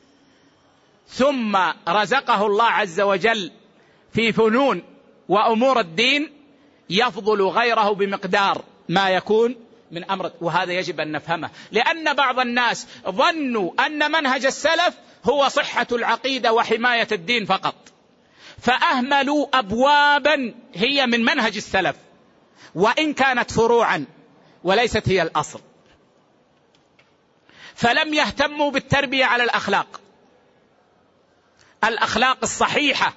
ثم رزقه الله عز وجل في فنون وأمور الدين، يفضل غيره بمقدار ما يكون من أمر. وهذا يجب أن نفهمه، لأن بعض الناس ظنوا أن منهج السلف هو صحة العقيدة وحماية الدين فقط، فأهملوا أبوابا هي من منهج السلف، وإن كانت فروعا وليست هي الأصل. فلم يهتموا بالتربية على الأخلاق، الأخلاق الصحيحة،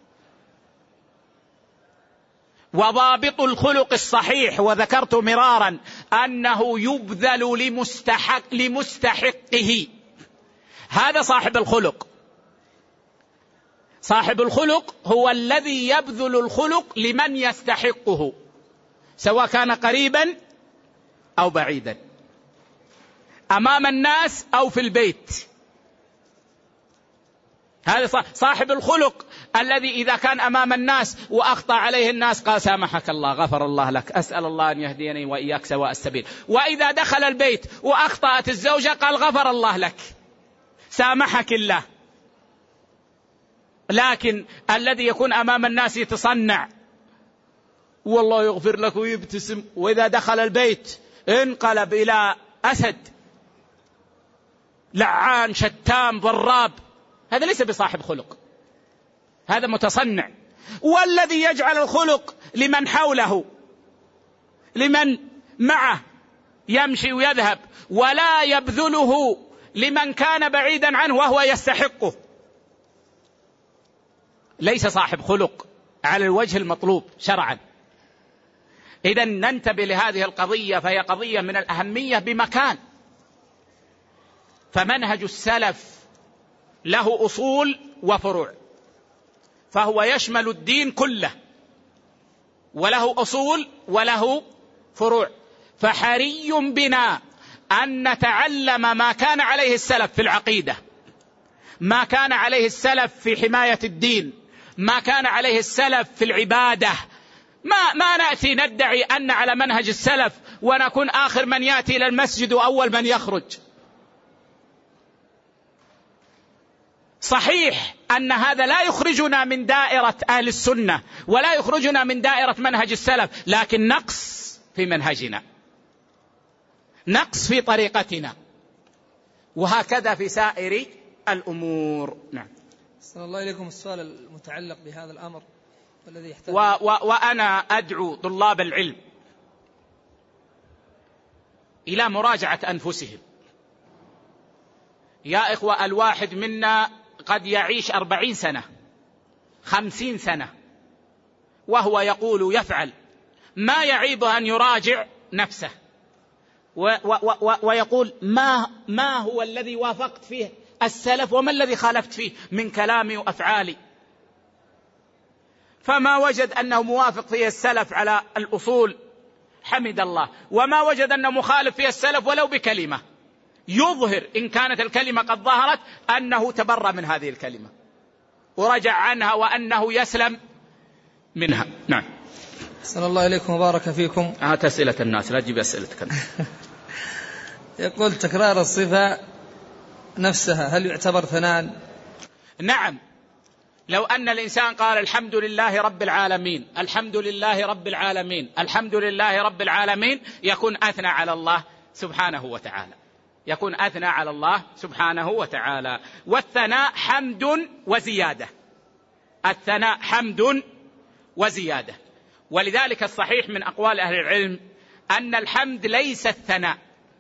وضابط الخلق الصحيح. وذكرت مرارا أنه يبذل لمستحق لمستحقه، هذا صاحب الخلق. صاحب الخلق هو الذي يبذل الخلق لمن يستحقه، سواء كان قريبا أو بعيدا، أمام الناس أو في البيت. هذا صاحب الخلق الذي إذا كان أمام الناس وأخطأ عليه الناس قال سامحك الله، غفر الله لك، أسأل الله أن يهديني وإياك سواء السبيل. وإذا دخل البيت وأخطأت الزوجة قال غفر الله لك، سامحك الله. لكن الذي يكون أمام الناس يتصنع والله يغفر لك ويبتسم، وإذا دخل البيت انقلب إلى أسد لعان شتام ضراب، هذا ليس بصاحب خلق، هذا متصنع. والذي يجعل الخلق لمن حوله، لمن معه يمشي ويذهب، ولا يبذله لمن كان بعيدا عنه وهو يستحقه، ليس صاحب خلق على الوجه المطلوب شرعا. إذن ننتبه لهذه القضية، فهي قضية من الأهمية بمكان. فمنهج السلف له أصول وفروع، فهو يشمل الدين كله، وله أصول وله فروع. فحري بنا أن نتعلم ما كان عليه السلف في العقيدة، ما كان عليه السلف في حماية الدين، ما كان عليه السلف في العبادة. ما, ما نأتي ندعي أن على منهج السلف ونكون آخر من يأتي إلى المسجد وأول من يخرج. صحيح أن هذا لا يخرجنا من دائرة أهل السنة ولا يخرجنا من دائرة منهج السلف، لكن نقص في منهجنا، نقص في طريقتنا، وهكذا في سائر الأمور. نعم. صلى الله إليكم. السؤال المتعلق بهذا الأمر والذي يحتاج و و وأنا أدعو طلاب العلم إلى مراجعة أنفسهم. يا إخوة، الواحد منا قد يعيش أربعين سنة خمسين سنة وهو يقول يفعل، ما يعيب أن يراجع نفسه و و و ويقول ما, ما هو الذي وافقت فيه السلف وما الذي خالفت فيه من كلامي وأفعالي. فما وجد أنه موافق فيه السلف على الأصول حمد الله، وما وجد أنه مخالف فيه السلف ولو بكلمة، يظهر إن كانت الكلمة قد ظهرت أنه تبرأ من هذه الكلمة ورجع عنها وأنه يسلم منها. نعم. صلى الله إليكم وبارك فيكم. هات أسئلة الناس، لا تجيب أسئلتك. يقول تكرار الصفة نفسها هل يعتبر ثناء؟ نعم. لو أن الإنسان قال الحمد لله رب العالمين، الحمد لله رب العالمين، الحمد لله رب العالمين، يكون أثنى على الله سبحانه وتعالى، يكون أثنى على الله سبحانه وتعالى. والثناء حمد وزيادة، الثناء حمد وزيادة. ولذلك الصحيح من أقوال أهل العلم أن الحمد ليس الثناء،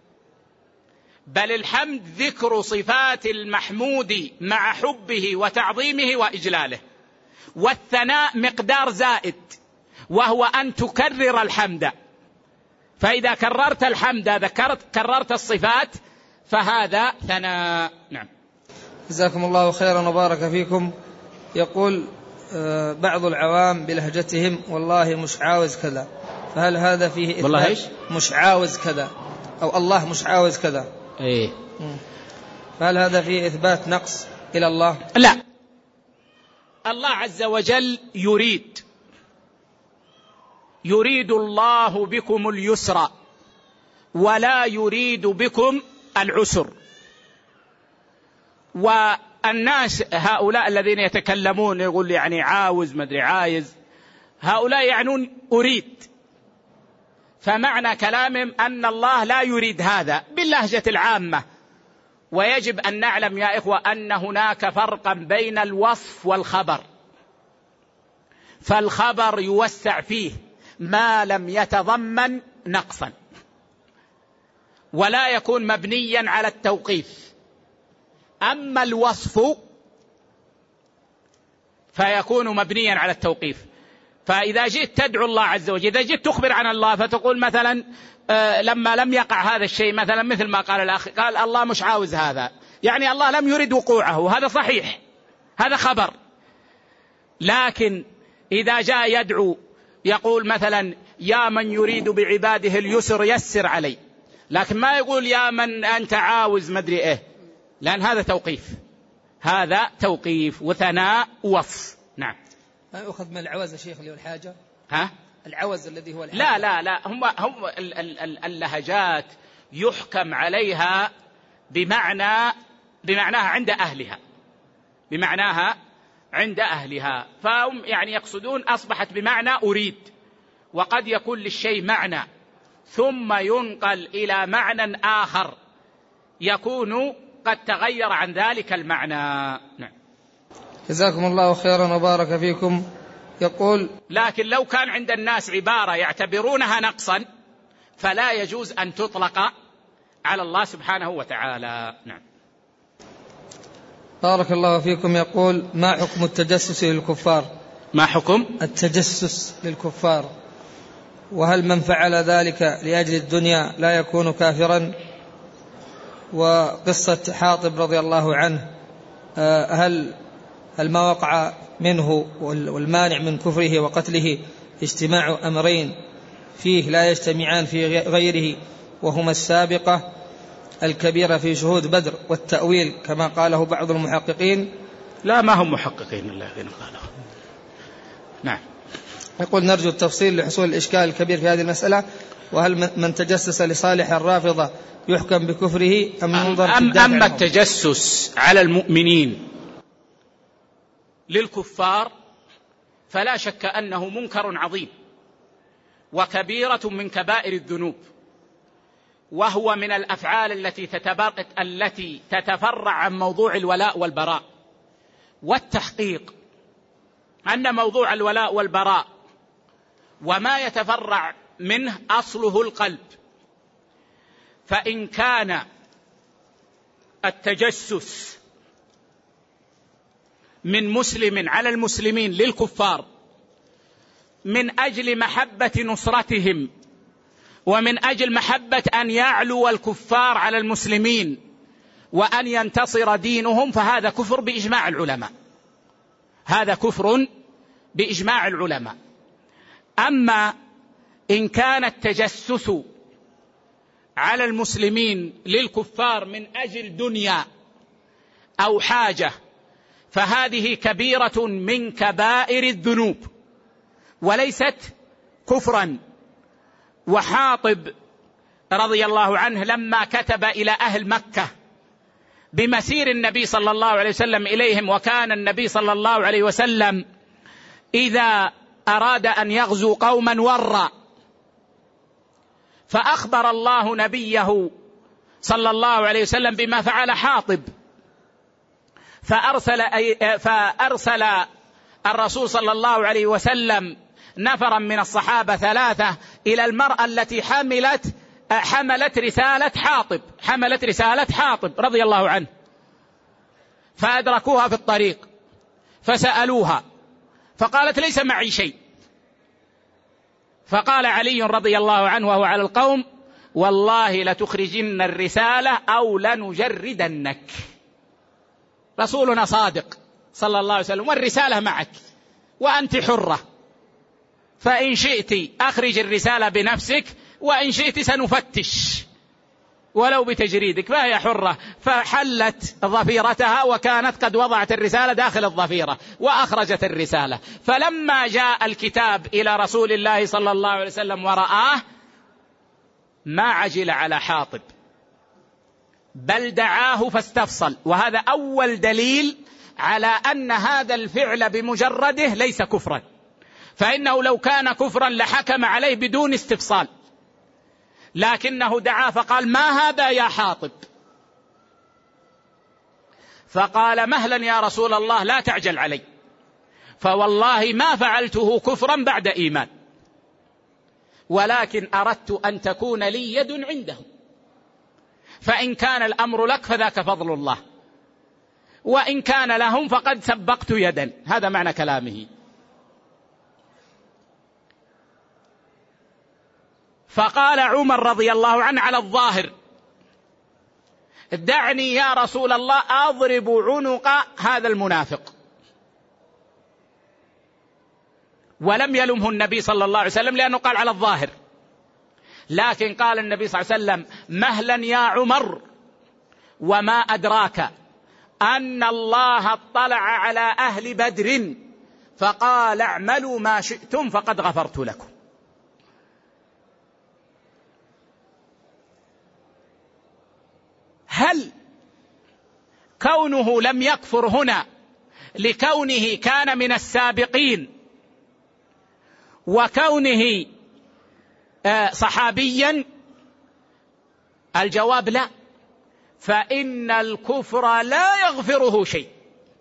بل الحمد ذكر صفات المحمود مع حبه وتعظيمه وإجلاله، والثناء مقدار زائد وهو أن تكرر الحمد، فإذا كررت الحمد ذكرت كررت الصفات فهذا ثناء. نعم. جزاكم الله خيرا وبارك فيكم. يقول بعض العوام بلهجتهم والله مش عاوز كذا، فهل هذا فيه إثبات؟ والله إيش؟ مش عاوز كذا، أو الله مش عاوز كذا. إيه. فهل هذا فيه إثبات نقص إلى الله؟ لا، الله عز وجل يريد يريد الله بكم اليسر ولا يريد بكم العسر. والناس هؤلاء الذين يتكلمون يقول يعني عاوز مدري عايز، هؤلاء يعنون أريد، فمعنى كلامهم أن الله لا يريد هذا باللهجة العامة. ويجب أن نعلم يا إخوة أن هناك فرقا بين الوصف والخبر، فالخبر يوسع فيه ما لم يتضمن نقصا ولا يكون مبنيا على التوقيف، أما الوصف فيكون مبنيا على التوقيف. فإذا جئت تدعو الله عز وجل، إذا جئت تخبر عن الله فتقول مثلا آه لما لم يقع هذا الشيء، مثلا مثل ما قال الأخ، قال الله مش عاوز هذا، يعني الله لم يرد وقوعه، هذا صحيح، هذا خبر. لكن إذا جاء يدعو يقول مثلا يا من يريد بعباده اليسر يسر علي، لكن ما يقول يا من أنت عاوز مدري إيه، لأن هذا توقيف، هذا توقيف وثناء وصف. نعم. ما يؤخذ من العوز يا شيخ اللي هو الحاجة؟ ها؟ العوز الذي هو الحاجة؟ لا لا لا، هم هم اللهجات يحكم عليها بمعنى بمعناها عند أهلها، بمعناها عند أهلها، فهم يعني يقصدون أصبحت بمعنى أريد، وقد يكون للشيء معنى ثم ينقل إلى معنى آخر يكون قد تغير عن ذلك المعنى. نعم. جزاكم الله خيرا وبارك فيكم. يقول لكن لو كان عند الناس عبارة يعتبرونها نقصا فلا يجوز أن تطلق على الله سبحانه وتعالى. نعم. بارك الله فيكم. يقول ما حكم التجسس للكفار؟ ما حكم التجسس للكفار، وهل من فعل ذلك لأجل الدنيا لا يكون كافرا؟ وقصة حاطب رضي الله عنه، هل هل ما وقع منه والمانع من كفره وقتله اجتماع أمرين فيه لا يجتمعان في غيره، وهما السابقة الكبيرة في شهود بدر والتأويل كما قاله بعض المحققين؟ لا، ما هم محققين الله فين قاله. نعم. يقول نرجو التفصيل لحصول الإشكال الكبير في هذه المسألة، وهل من تجسس لصالح الرافضة يحكم بكفره أم ينظر في الدافع؟ أما التجسس على المؤمنين للكفار فلا شك أنه منكر عظيم وكبيرة من كبائر الذنوب، وهو من الأفعال التي التي تتفرع عن موضوع الولاء والبراء. والتحقيق أن موضوع الولاء والبراء وما يتفرع منه أصله القلب، فإن كان التجسس من مسلم على المسلمين للكفار من أجل محبة نصرتهم ومن أجل محبة أن يعلو الكفار على المسلمين وأن ينتصر دينهم، فهذا كفر بإجماع العلماء، هذا كفر بإجماع العلماء. أما إن كان التجسس على المسلمين للكفار من أجل دنيا أو حاجة فهذه كبيرة من كبائر الذنوب وليست كفرا. وحاطب رضي الله عنه لما كتب إلى أهل مكة بمسير النبي صلى الله عليه وسلم إليهم، وكان النبي صلى الله عليه وسلم إذا أراد أن يغزو قوما ورّا، فأخبر الله نبيه صلى الله عليه وسلم بما فعل حاطب، فأرسل, فأرسل الرسول صلى الله عليه وسلم نفرا من الصحابة ثلاثة إلى المرأة التي حملت حملت رسالة حاطب حملت رسالة حاطب رضي الله عنه، فأدركوها في الطريق فسألوها فقالت ليس معي شيء، فقال علي رضي الله عنه وهو على القوم: والله لتخرجن الرسالة أو لنجردنك. رسولنا صادق صلى الله عليه وسلم، والرسالة معك وأنت حرة، فإن شئت أخرج الرسالة بنفسك، وإن شئت سنفتش ولو بتجريدك، فهي حرة. فحلت ظفيرتها وكانت قد وضعت الرسالة داخل الظفيرة وأخرجت الرسالة. فلما جاء الكتاب إلى رسول الله صلى الله عليه وسلم ورآه ما عجل على حاطب، بل دعاه فاستفصل، وهذا أول دليل على أن هذا الفعل بمجرده ليس كفرا، فإنه لو كان كفرا لحكم عليه بدون استفصال، لكنه دعاه فقال: ما هذا يا حاطب؟ فقال: مهلا يا رسول الله، لا تعجل علي، فوالله ما فعلته كفرا بعد إيمان، ولكن أردت أن تكون لي يد عندهم، فإن كان الأمر لك فذاك فضل الله، وإن كان لهم فقد سبقت يدا. هذا معنى كلامه. فقال عمر رضي الله عنه على الظاهر: دعني يا رسول الله أضرب عنق هذا المنافق. ولم يلمه النبي صلى الله عليه وسلم لأنه قال على الظاهر، لكن قال النبي صلى الله عليه وسلم: مهلا يا عمر، وما أدراك أن الله اطلع على أهل بدر فقال: اعملوا ما شئتم فقد غفرت لكم. هل كونه لم يكفر هنا لكونه كان من السابقين وكونه صحابيا؟ الجواب لا، فإن الكفر لا يغفره شيء.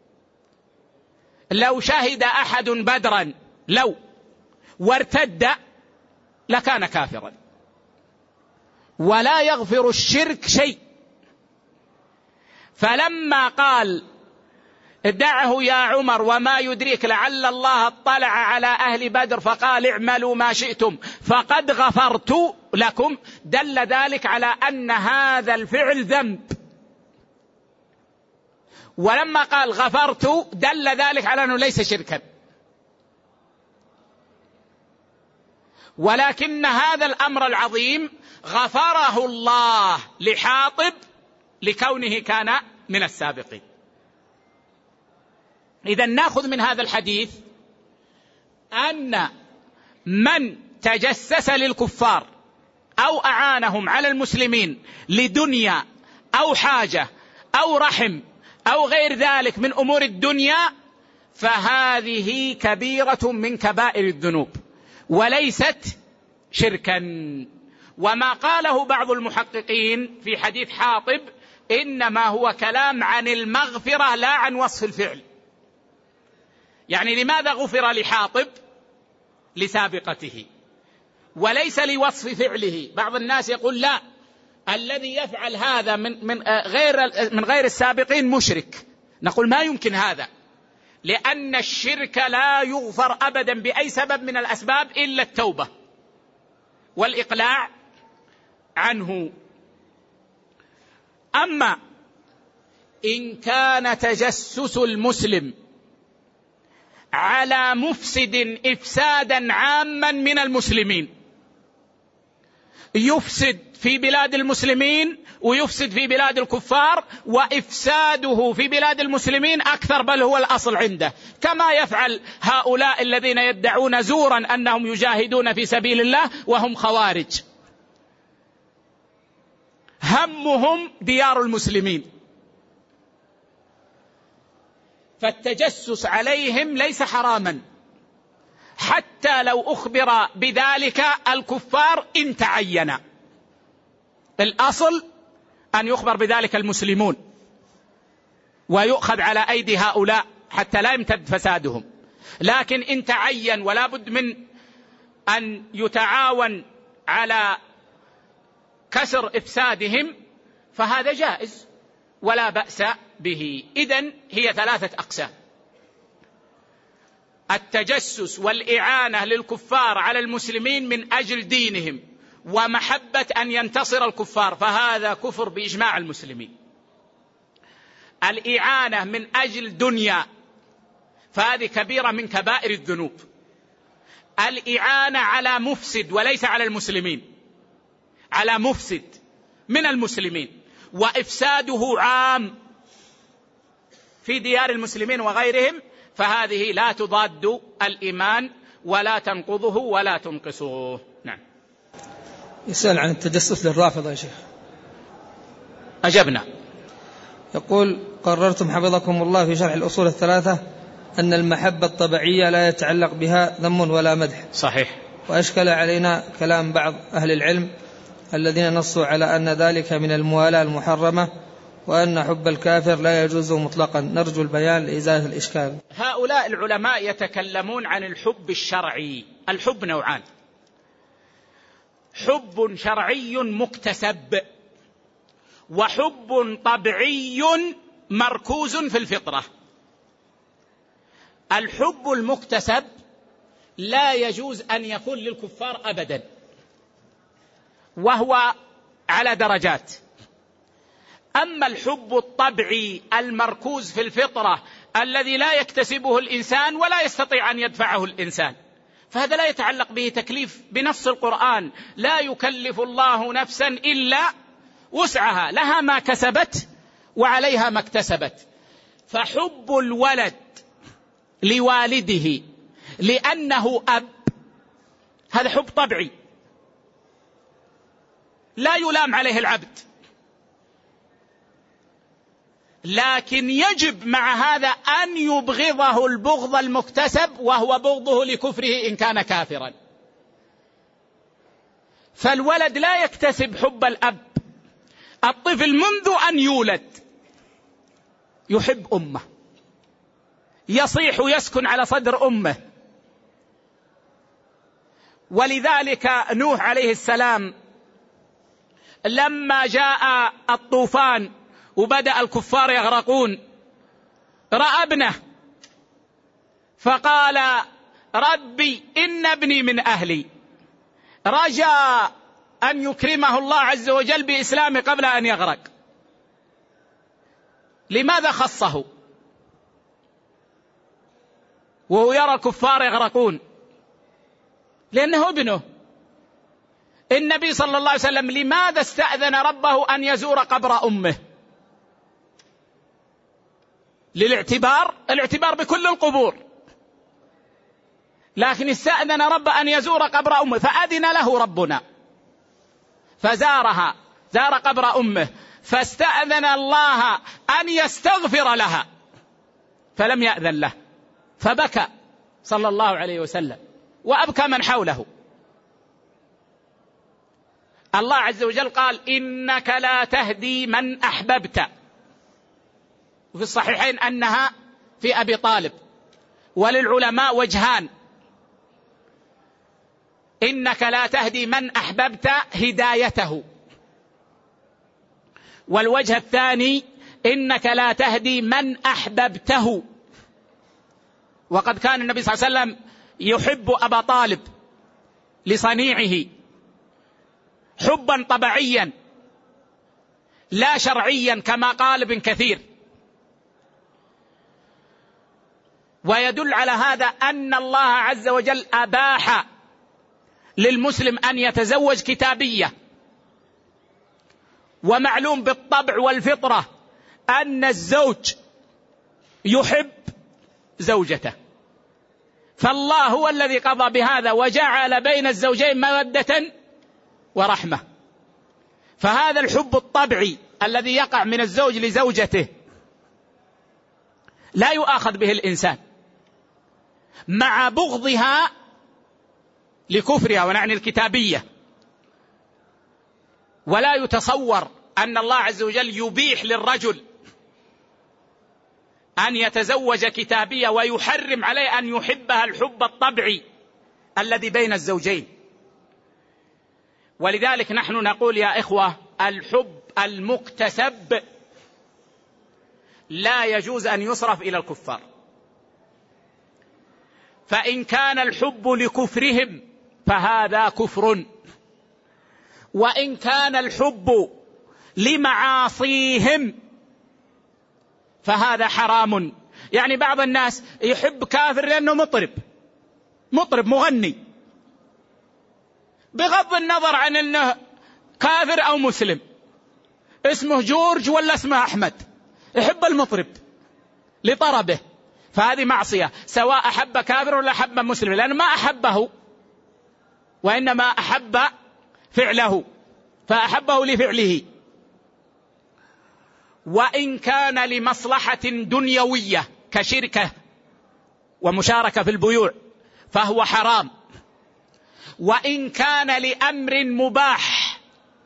لو شهد أحد بدرا لو وارتد لكان كافرا، ولا يغفر الشرك شيء. فلما قال: دعه يا عمر وما يدريك لعل الله اطلع على أهل بدر فقال: اعملوا ما شئتم فقد غفرت لكم، دل ذلك على أن هذا الفعل ذنب. ولما قال غفرت دل ذلك على أنه ليس شركا. ولكن هذا الأمر العظيم غفره الله لحاطب لكونه كان من السابقين. إذن نأخذ من هذا الحديث أن من تجسس للكفار أو أعانهم على المسلمين لدنيا أو حاجة أو رحم أو غير ذلك من أمور الدنيا فهذه كبيرة من كبائر الذنوب وليست شركا. وما قاله بعض المحققين في حديث حاطب إنما هو كلام عن المغفرة لا عن وصف الفعل. يعني لماذا غفر لحاطب؟ لسابقته وليس لوصف فعله. بعض الناس يقول لا، الذي يفعل هذا من من غير من غير السابقين مشرك. نقول ما يمكن هذا، لأن الشرك لا يغفر أبدا بأي سبب من الأسباب إلا التوبة والإقلاع عنه. أما إن كان تجسس المسلم على مفسد إفسادا عاما من المسلمين، يفسد في بلاد المسلمين ويفسد في بلاد الكفار، وإفساده في بلاد المسلمين أكثر بل هو الأصل عنده، كما يفعل هؤلاء الذين يدعون زورا أنهم يجاهدون في سبيل الله وهم خوارج، همهم ديار المسلمين. فالتجسس عليهم ليس حراما حتى لو أخبر بذلك الكفار إن تعين. الأصل أن يخبر بذلك المسلمون ويؤخذ على أيدي هؤلاء حتى لا يمتد فسادهم. لكن إن تعين ولا بد من أن يتعاون على كسر إفسادهم فهذا جائز ولا بأس به. إذن هي ثلاثة أقسام: التجسس والإعانة للكفار على المسلمين من أجل دينهم ومحبة أن ينتصر الكفار، فهذا كفر بإجماع المسلمين. الإعانة من أجل دنيا فهذه كبيرة من كبائر الذنوب. الإعانة على مفسد وليس على المسلمين، على مفسد من المسلمين، وإفساده عام في ديار المسلمين وغيرهم، فهذه لا تضاد الإيمان ولا تنقضه ولا تنقصه. نعم. يسأل عن التجسس للرافضة يا شيخ. أجبنا. يقول: قررتم حفظكم الله في شرح الأصول الثلاثة أن المحبة الطبيعية لا يتعلق بها ذم ولا مدح. صحيح. وأشكل علينا كلام بعض أهل العلم الذين نصوا على أن ذلك من الموالاة المحرمة وأن حب الكافر لا يجوز مطلقا، نرجو البيان لإزالة الإشكال. هؤلاء العلماء يتكلمون عن الحب الشرعي. الحب نوعان: حب شرعي مكتسب، وحب طبيعي مركوز في الفطرة. الحب المكتسب لا يجوز أن يكون للكفار أبدا، وهو على درجات. أما الحب الطبيعي المركوز في الفطرة الذي لا يكتسبه الإنسان ولا يستطيع أن يدفعه الإنسان، فهذا لا يتعلق به تكليف بنص القرآن: لا يكلف الله نفسا إلا وسعها، لها ما كسبت وعليها ما اكتسبت. فحب الولد لوالده لأنه أب هذا حب طبيعي لا يلام عليه العبد، لكن يجب مع هذا أن يبغضه البغض المكتسب، وهو بغضه لكفره إن كان كافرا. فالولد لا يكتسب حب الأب. الطفل منذ أن يولد يحب أمه، يصيح ويسكن على صدر أمه. ولذلك نوح عليه السلام لما جاء الطوفان وبدأ الكفار يغرقون رأى ابنه فقال: ربي إن ابني من أهلي. رجاء أن يكرمه الله عز وجل بإسلامه قبل أن يغرق. لماذا خصه وهو يرى الكفار يغرقون؟ لأنه ابنه. النبي صلى الله عليه وسلم لماذا استأذن ربه أن يزور قبر أمه؟ للاعتبار، الاعتبار بكل القبور، لكن استأذن رب أن يزور قبر أمه فأذن له ربنا فزارها، زار قبر أمه، فاستأذن الله أن يستغفر لها فلم يأذن له، فبكى صلى الله عليه وسلم وأبكى من حوله. الله عز وجل قال: إنك لا تهدي من أحببت، وفي الصحيحين أنها في أبي طالب. وللعلماء وجهان: إنك لا تهدي من أحببت هدايته، والوجه الثاني إنك لا تهدي من أحببته. وقد كان النبي صلى الله عليه وسلم يحب أبا طالب لصنيعه حبا طبيعيا لا شرعيا كما قال ابن كثير. ويدل على هذا أن الله عز وجل أباح للمسلم أن يتزوج كتابية، ومعلوم بالطبع والفطرة أن الزوج يحب زوجته، فالله هو الذي قضى بهذا وجعل بين الزوجين مودة ورحمة. فهذا الحب الطبيعي الذي يقع من الزوج لزوجته لا يؤاخذ به الإنسان مع بغضها لكفرها، ونعني الكتابية. ولا يتصور أن الله عز وجل يبيح للرجل أن يتزوج كتابية ويحرم عليه أن يحبها الحب الطبعي الذي بين الزوجين. ولذلك نحن نقول يا إخوة الحب المكتسب لا يجوز أن يصرف إلى الكفار، فإن كان الحب لكفرهم فهذا كفر، وإن كان الحب لمعاصيهم فهذا حرام. يعني بعض الناس يحب كافر لأنه مطرب مطرب مغني، بغض النظر عن أنه كافر أو مسلم، اسمه جورج ولا اسمه أحمد، يحب المطرب لطربه، فهذه معصية سواء أحب كافر ولا أحب مسلم، لأنه ما أحبه وإنما أحب فعله فأحبه لفعله. وإن كان لمصلحة دنيوية كشركة ومشاركة في البيوع فهو حرام. وإن كان لأمر مباح،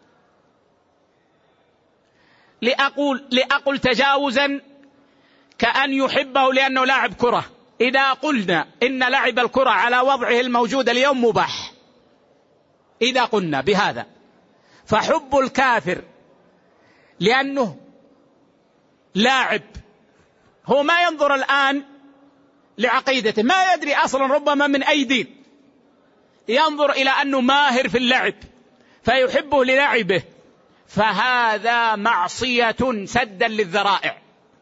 لأقول, لأقول تجاوزا كأن يحبه لأنه لاعب كرة، إذا قلنا إن لعب الكرة على وضعه الموجود اليوم مباح، إذا قلنا بهذا، فحب الكافر لأنه لاعب، هو ما ينظر الآن لعقيدته، ما يدري أصلا ربما من أي دين، ينظر إلى أنه ماهر في اللعب فيحبه للعبه، فهذا معصية سدا للذرائع.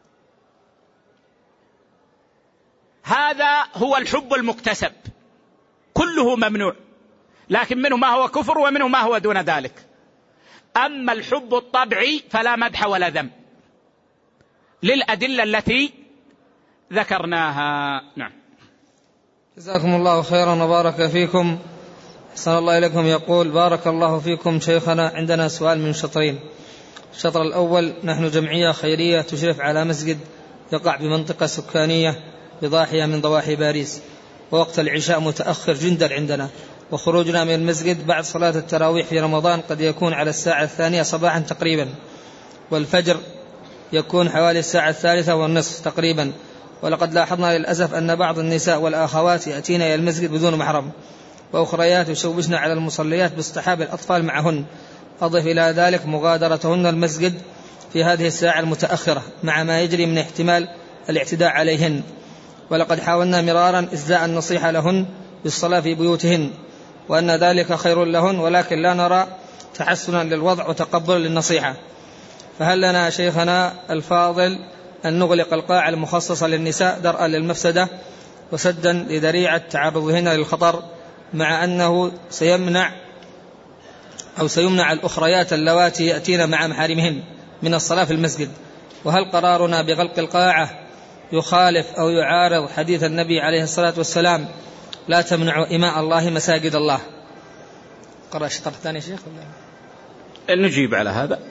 هذا هو الحب المكتسب، كله ممنوع، لكن منه ما هو كفر ومنه ما هو دون ذلك. أما الحب الطبعي فلا مدح ولا ذم للأدلة التي ذكرناها. نعم. جزاكم الله خيرا وبارك فيكم. أحسن الله إليكم. يقول: بارك الله فيكم شيخنا، عندنا سؤال من شطرين. الشطر الأول: نحن جمعية خيرية تشرف على مسجد يقع بمنطقة سكانية بضاحية من ضواحي باريس، ووقت العشاء متأخر جدا عندنا، وخروجنا من المسجد بعد صلاة التراويح في رمضان قد يكون على الساعة الثانية صباحا تقريبا، والفجر يكون حوالي الساعة الثالثة والنصف تقريبا. ولقد لاحظنا للأسف أن بعض النساء والآخوات يأتين إلى المسجد بدون محرم، وأخريات يشوشن على المصليات باصطحاب الأطفال معهن. أضف إلى ذلك مغادرتهن المسجد في هذه الساعة المتأخرة مع ما يجري من احتمال الاعتداء عليهن. ولقد حاولنا مرارا إسداء النصيحة لهن بالصلاة في بيوتهن وأن ذلك خير لهن، ولكن لا نرى تحسنا للوضع وتقبلا للنصيحة. فهل لنا شيخنا الفاضل أن نغلق القاعة المخصصة للنساء درءا للمفسدة وسدا لذريعة تعرضهن للخطر، مع أنه سيمنع أو سيمنع الأخريات اللواتي يأتين مع محارمهن من الصلاة في المسجد؟ وهل قرارنا بغلق القاعة يخالف أو يعارض حديث النبي عليه الصلاة والسلام: لا تمنعوا إماء الله مساجد الله؟ قرأ الشطر الثاني شيخ. نجيب على هذا.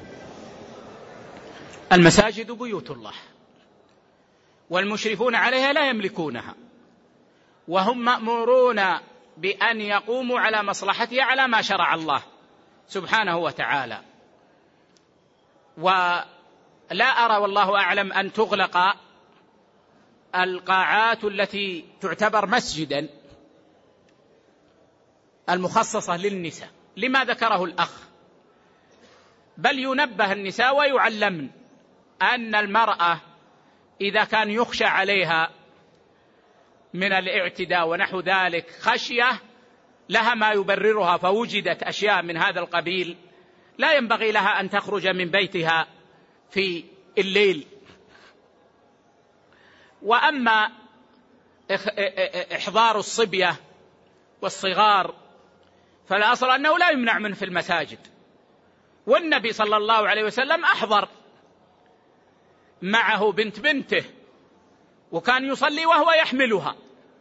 المساجد بيوت الله، والمشرفون عليها لا يملكونها، وهم مأمورون بأن يقوموا على مصلحتها على ما شرع الله سبحانه وتعالى. ولا أرى والله أعلم أن تغلق القاعات التي تعتبر مسجدا المخصصة للنساء لما ذكره الأخ، بل ينبه النساء ويعلمن أن المرأة إذا كان يخشى عليها من الاعتداء ونحو ذلك خشية لها ما يبررها، فوجدت أشياء من هذا القبيل، لا ينبغي لها أن تخرج من بيتها في الليل. وأما إحضار الصبية والصغار فالأصل أنه لا يمنع من في المساجد، والنبي صلى الله عليه وسلم أحضر معه بنت بنته وكان يصلي وهو يحملها،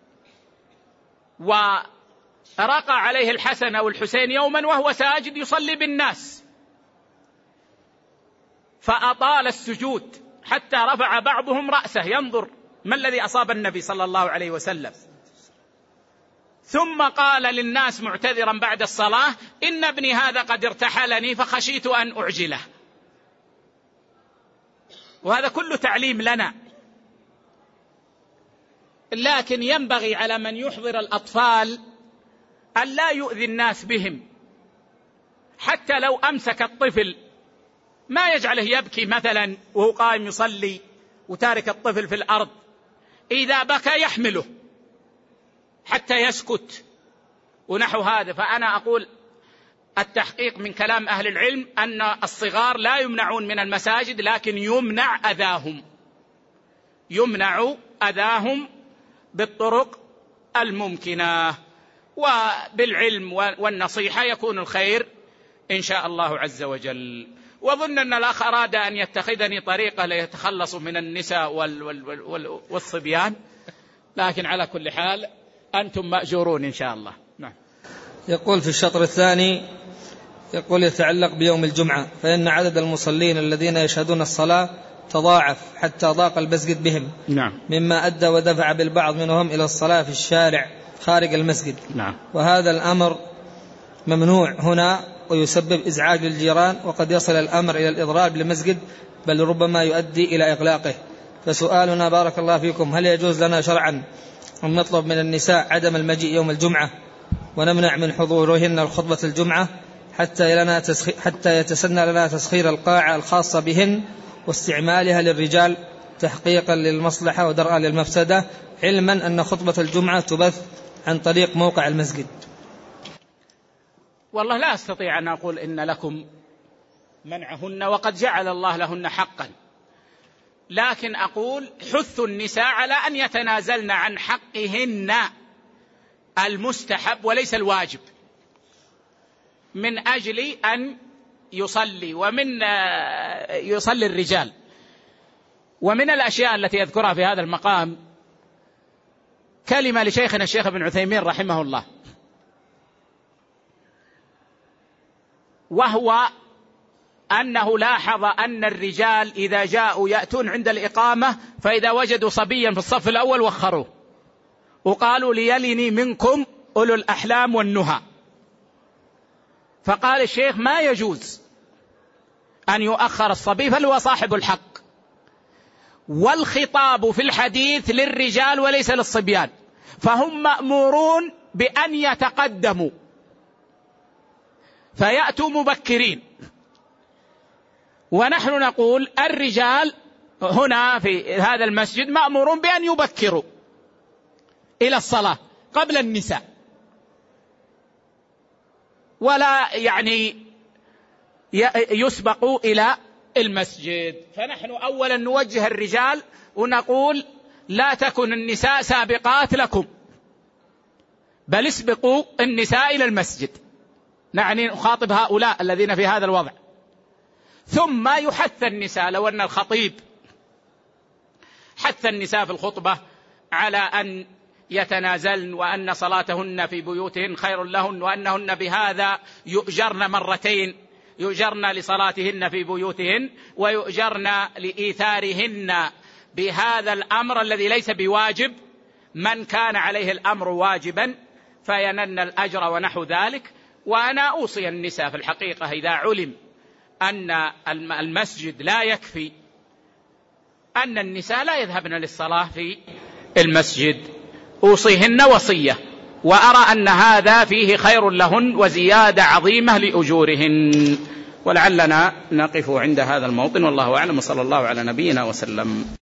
ورقى عليه الحسن أو الحسين يوما وهو ساجد يصلي بالناس، فأطال السجود حتى رفع بعضهم رأسه ينظر ما الذي أصاب النبي صلى الله عليه وسلم، ثم قال للناس معتذرا بعد الصلاة: إن ابني هذا قد ارتحلني فخشيت أن أعجله. وهذا كله تعليم لنا لكن ينبغي على من يحضر الأطفال أن لا يؤذي الناس بهم، حتى لو أمسك الطفل ما يجعله يبكي مثلا وهو قائم يصلي وتارك الطفل في الأرض، إذا بكى يحمله حتى يسكت ونحو هذا. فأنا أقول التحقيق من كلام أهل العلم أن الصغار لا يمنعون من المساجد، لكن يمنع أذاهم، يمنع أذاهم بالطرق الممكنة، وبالعلم والنصيحة يكون الخير إن شاء الله عز وجل. وظن أن الأخ أراد أن يتخذني طريقة ليتخلصوا من النساء وال وال وال والصبيان، لكن على كل حال أنتم مأجورون إن شاء الله. نعم. يقول في الشطر الثاني، يقول يتعلق بيوم الجمعة، فإن عدد المصلين الذين يشهدون الصلاة تضاعف حتى ضاق المسجد بهم. نعم. مما أدى ودفع بالبعض منهم إلى الصلاة في الشارع خارج المسجد. نعم. وهذا الأمر ممنوع هنا ويسبب إزعاج للجيران، وقد يصل الأمر إلى الإضرار بالمسجد، بل ربما يؤدي إلى إغلاقه. فسؤالنا بارك الله فيكم، هل يجوز لنا شرعا أن نطلب من النساء عدم المجيء يوم الجمعة ونمنع من حضورهن الخطبة الجمعة حتى, لنا تسخي حتى يتسنى لنا تسخير القاعة الخاصة بهن واستعمالها للرجال تحقيقا للمصلحة ودرءا للمفسدة، علما أن خطبة الجمعة تبث عن طريق موقع المسجد؟ والله لا أستطيع أن أقول إن لكم منعهن، وقد جعل الله لهن حقا، لكن أقول حث النساء على أن يتنازلن عن حقهن المستحب وليس الواجب، من أجل أن يصلي ومن يصلي الرجال. ومن الأشياء التي يذكرها في هذا المقام كلمة لشيخنا الشيخ ابن عثيمين رحمه الله، وهو أنه لاحظ أن الرجال إذا جاءوا يأتون عند الإقامة فإذا وجدوا صبيا في الصف الأول وخروه وقالوا ليلني منكم أولو الأحلام والنهى. فقال الشيخ ما يجوز أن يؤخر الصبي، بل هو صاحب الحق، والخطاب في الحديث للرجال وليس للصبيان، فهم مأمورون بأن يتقدموا فيأتوا مبكرين. ونحن نقول الرجال هنا في هذا المسجد مأمورون بأن يبكروا إلى الصلاة قبل النساء، ولا يعني يسبقوا إلى المسجد. فنحن أولا نوجه الرجال ونقول لا تكن النساء سابقات لكم، بل اسبقوا النساء إلى المسجد، نعني نخاطب هؤلاء الذين في هذا الوضع. ثم يحث النساء، لو أن الخطيب حث النساء في الخطبة على أن يتنازلن وأن صلاتهن في بيوتهن خير لهن، وأنهن بهذا يؤجرن مرتين، يؤجرن لصلاتهن في بيوتهن ويؤجرن لإيثارهن بهذا الأمر الذي ليس بواجب، من كان عليه الأمر واجبا فينن الأجر ونحو ذلك. وأنا أوصي النساء في الحقيقة إذا علم أن المسجد لا يكفي، أن النساء لا يذهبن للصلاة في المسجد، أوصيهن وصية، وأرى أن هذا فيه خير لهن وزيادة عظيمة لأجورهن. ولعلنا نقف عند هذا الموطن، والله أعلم، صلى الله على نبينا وسلم.